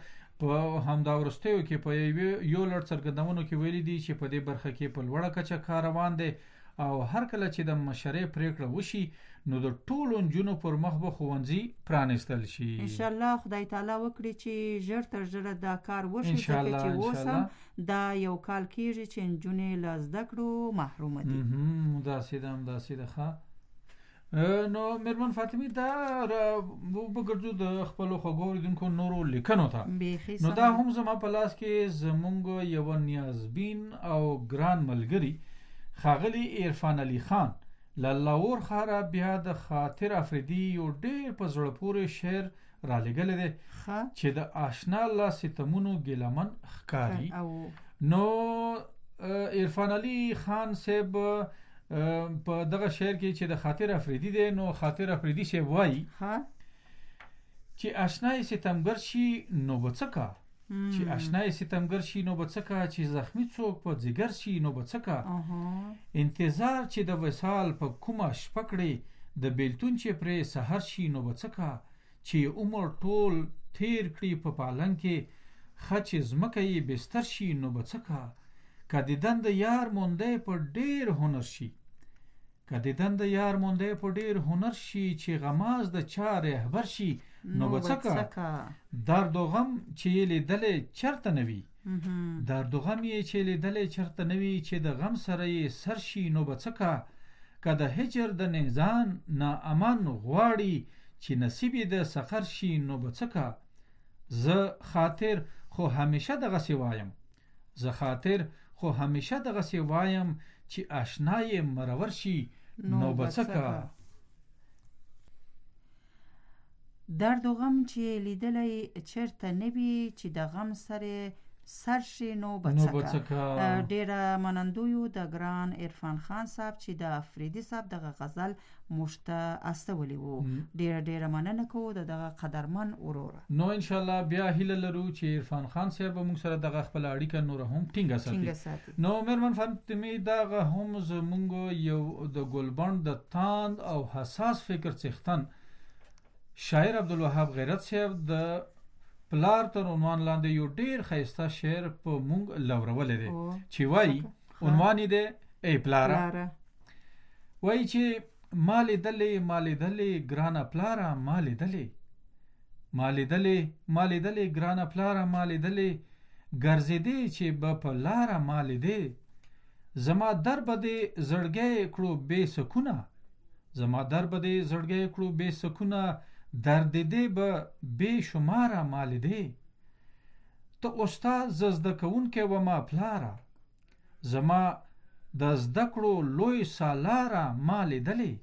په همدا وروستیو کې په یو لړ څرګندونو کې ویلي دي چې په دې برخه کې په لوړه کچه کار روان دی او هر کله چې د مشرۍ پریکړه وشي نو د ټولو نجونو پر مخ به ښوونځي پرانیستل شي. ان شاء الله خدای تعالی وکړي چې ژر تر ژره دا کار وشي ځکه چې اوس هم دا یو کال کېږي چې نجونې له زده کړو محرومه دي. همداسې ده همداسې ده ښه. نو میرمن فاطمه دا وګرځو د خپلو خوږو اورېدونکو نورو لیکنو ته. نو دا هم زما په لاس کې زمونږ یوه نیازبین او ګران ملګري ښاغلي عرفان علي خان له لاهور ښاره بیا د خاطر افریدي یو ډېر په زړه پورې شعر رالیږلی دی چې د آشنا له ستمونو ګیلمن ښکاري. نو عرفان علي خان صاحب په دغه شعر کې چې د خاطر افریدي دی نو خاطر افریدي صاحب وایي چې آشنای ستمګر شي نو به څه کا چې آشنای ستمګر شي نو به څه کا چې زخمی څوک په ځګر شي نو به څه کا انتظار چې د وصال په کومه شپه کړې د بیلتون چې پرې سحر شي نو به څه کا چې عمر ټول تیر کړي په پالنګ کې خچ ځمکه یې بستر شي نو به څه کا که دیدن د یار مونده په ډیر هنر شي که دیدن د یار مونده په ډیر هنر شي چې غماز د چا رهبر شي نو به څه کا درد و غم چې یې لیدلی چرته نه وي درد و غم یې چې لیدلی چرته نه وي چې د غم سره یې سر شي نو به څه کا که د هجر د نیزان ناامن غواړي چې نصیب یې د سقر شي نو به څه کا زه خاطر خو همیشه دغسې وایم زه خاطر خو همیشه دغسې وایم چې آشنا یې مرور شي نو به څه کا درد و غم چې لیدلی چرته نه وي چې د غم سره سر شي نو به څه کا. ډیره منندویو د ګران عرفان خان صاحب چې د افریدي صاحب دغه غزل موږ ته استولی وو. ډیره ډیره مننه کوو د دغه قدرمن وروره. نو انشاءالله بیا هیله لرو چې عرفان خان صاحب موږ سره دغه خپل اړیکه نوره هم ټینګه ساتي. نو میرمن فاطمه دغه هم زمونږ یو د ګلبڼ د تاند او حساس فکر څښتن شاعر عبدالوهاب غیرت صاحب د پلار تر عنوان لاندې یو ډیر ښایسته شعر په مونږ لورولی دی چې وایي عنوان یې دی ای پلاره. وایي چې ما لیدلې ما لیدلې ګرانه پلاره ما لیدلې ما لیدلې ما لیدلې ګرانه پلاره ما لیدلې ګرځېدې چې به په لاره ما لیدې زما در به دې زړګی کړو بې سکونه زما در به دې زړګی کړو بې سکونه درد دې به بې شماره ما لیدې ته استاد زه زده کوونکی ومه پلاره زما د زده کړو لوی سالاره ما لیدلې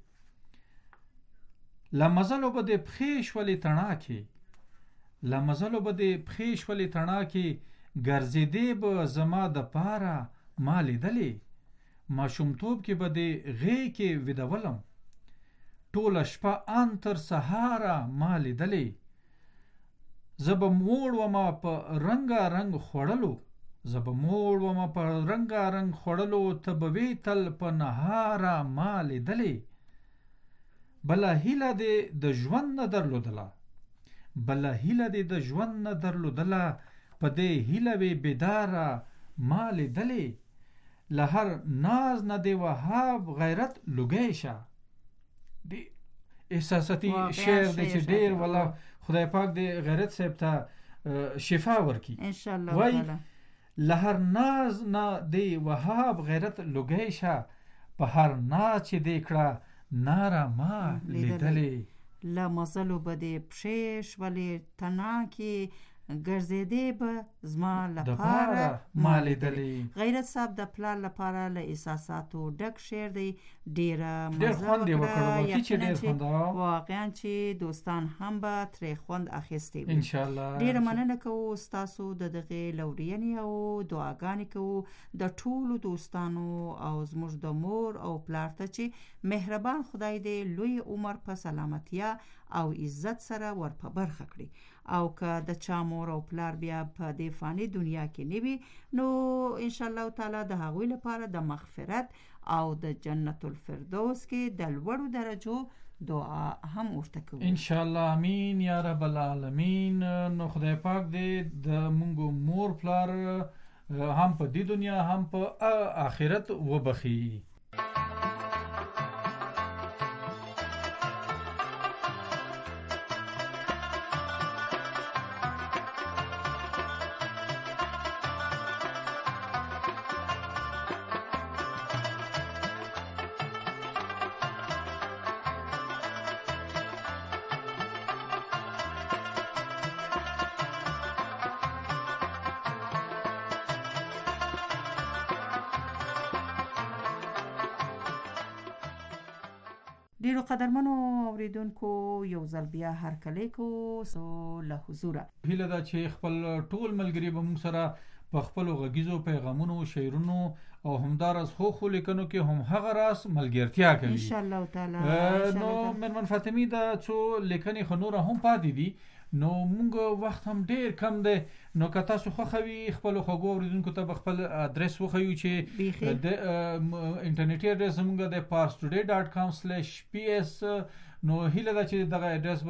له مزلو به دې پښې شولې تڼاکې له مزلو به دې پښې شولې تڼاکې ګرځېدې به زما د پاره ما لیدلې ماشومتوب کې به دې غې کې ویدولم ټوله شپه ان تر سهاره ما لیدلې زه به موړ ومه په رنګه رنګ خوړلو زه به موړ ومه په رنګه رنګ خوړلو ته به وې تل په نهاره ما لیدلې بله هیله دې د ژوند نه درلودله بله هیله دې د ژوند نه درلودله په دې هیله وې بیداره ما لیدلې له هر ناز نه دې وهاب غیرت لوګی شه. دی احساساتي شعر دی چې ډیر والله خدای پاک دې غیرت صاحب ته شفا ورکي ان شاء الله. وای له هر ناز نه دې وهاب غیرت لوګی شه په هر ناز چې دې کړه ناره ما لیدلې له مزلو به دې پښې شولې تڼاکې ګرځېدې به زما لپاره ما لیدلې. غیرت صاحب د پلار لپاره له احساساتو ډک شعر دی. ډیره مزه وکړه واقعا چې دوستان هم به ترې خوند اخیستی وي انشاءالله. ډیره مننه کوو ستاسو د دغې لورینې او دعاګانې کوو د ټولو دوستانو او زموږ د مور او پلار ته چې مهربان خدای دې لوی عمر په سلامتیا او عزت سره ور په برخه کړي او که د چا مور او پلار بیا په دې فانی دنیا کې نه وي نو ان شاء الله تعالی د هغوی لپاره د مغفرت او د جنت الفردوس کې د لوړو درجو دعا هم ورته کوو ان شاء الله امين یا رب العالمین. نو خدای پاک دې د مونږ مور پلار هم په دې دنیا هم په آخرت وبخي. ډیرو قدرمنو اوریدونکو یو ځل بیا هر کلی کو سو له حضوره هیله دا چې خپل ټول ملګری به موږ سره په خپل غږیزو پیغامونو شعرونو او همدارس خو خو لیکنو کې هم هغه راس ملګرتیا کوي ان شاء الله تعالی. نو مرمن فاطمی دا څو لیکنې خو نور هم پاتې دي نو موږ وخت هم ډیر کم دی نو که تاسو خوښوي خپل خوږو اوریدونکو ته خپل ادرس وښیو چې د انټرنیټي ادرس موږ د parstoday dot com slash p s نو هیله ده چې دغه ادرس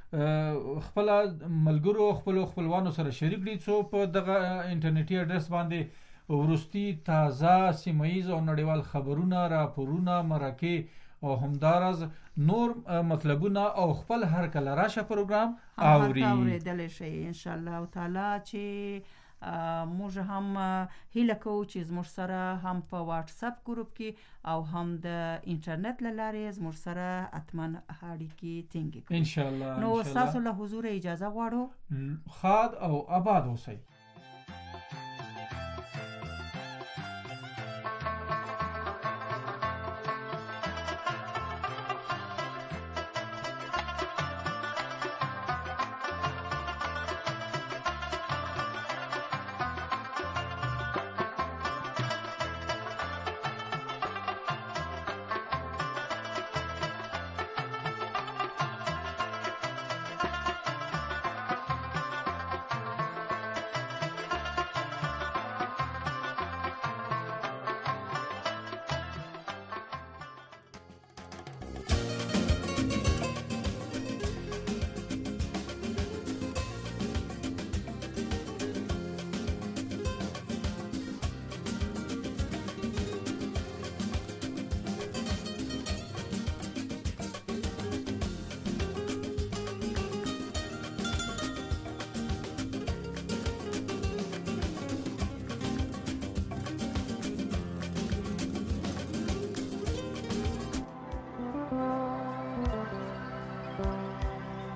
به خپل ملګرو خپل خپلوانو سره شریک کړي څو په دغه انټرنیټي ادرس باندې ورستي تازه سیمایي او نړیوال خبرونه راپورونه مرکه او همدارز نور مطلبونه او خپل هر کله راشه پروګرام اوري اوریدل شي ان شاء الله تعالی چې موږ هم هیله کوو چې زموږ سره هم په واتس اپ ګروپ کې او هم د انټرنیټ لارې زموږ سره اتمن اړیکې ټینګ کړو ان شاء الله. نو تاسو له حضور اجازه غواړو خاد او آباد اوسئ.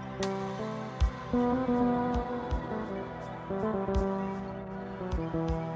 Thank you.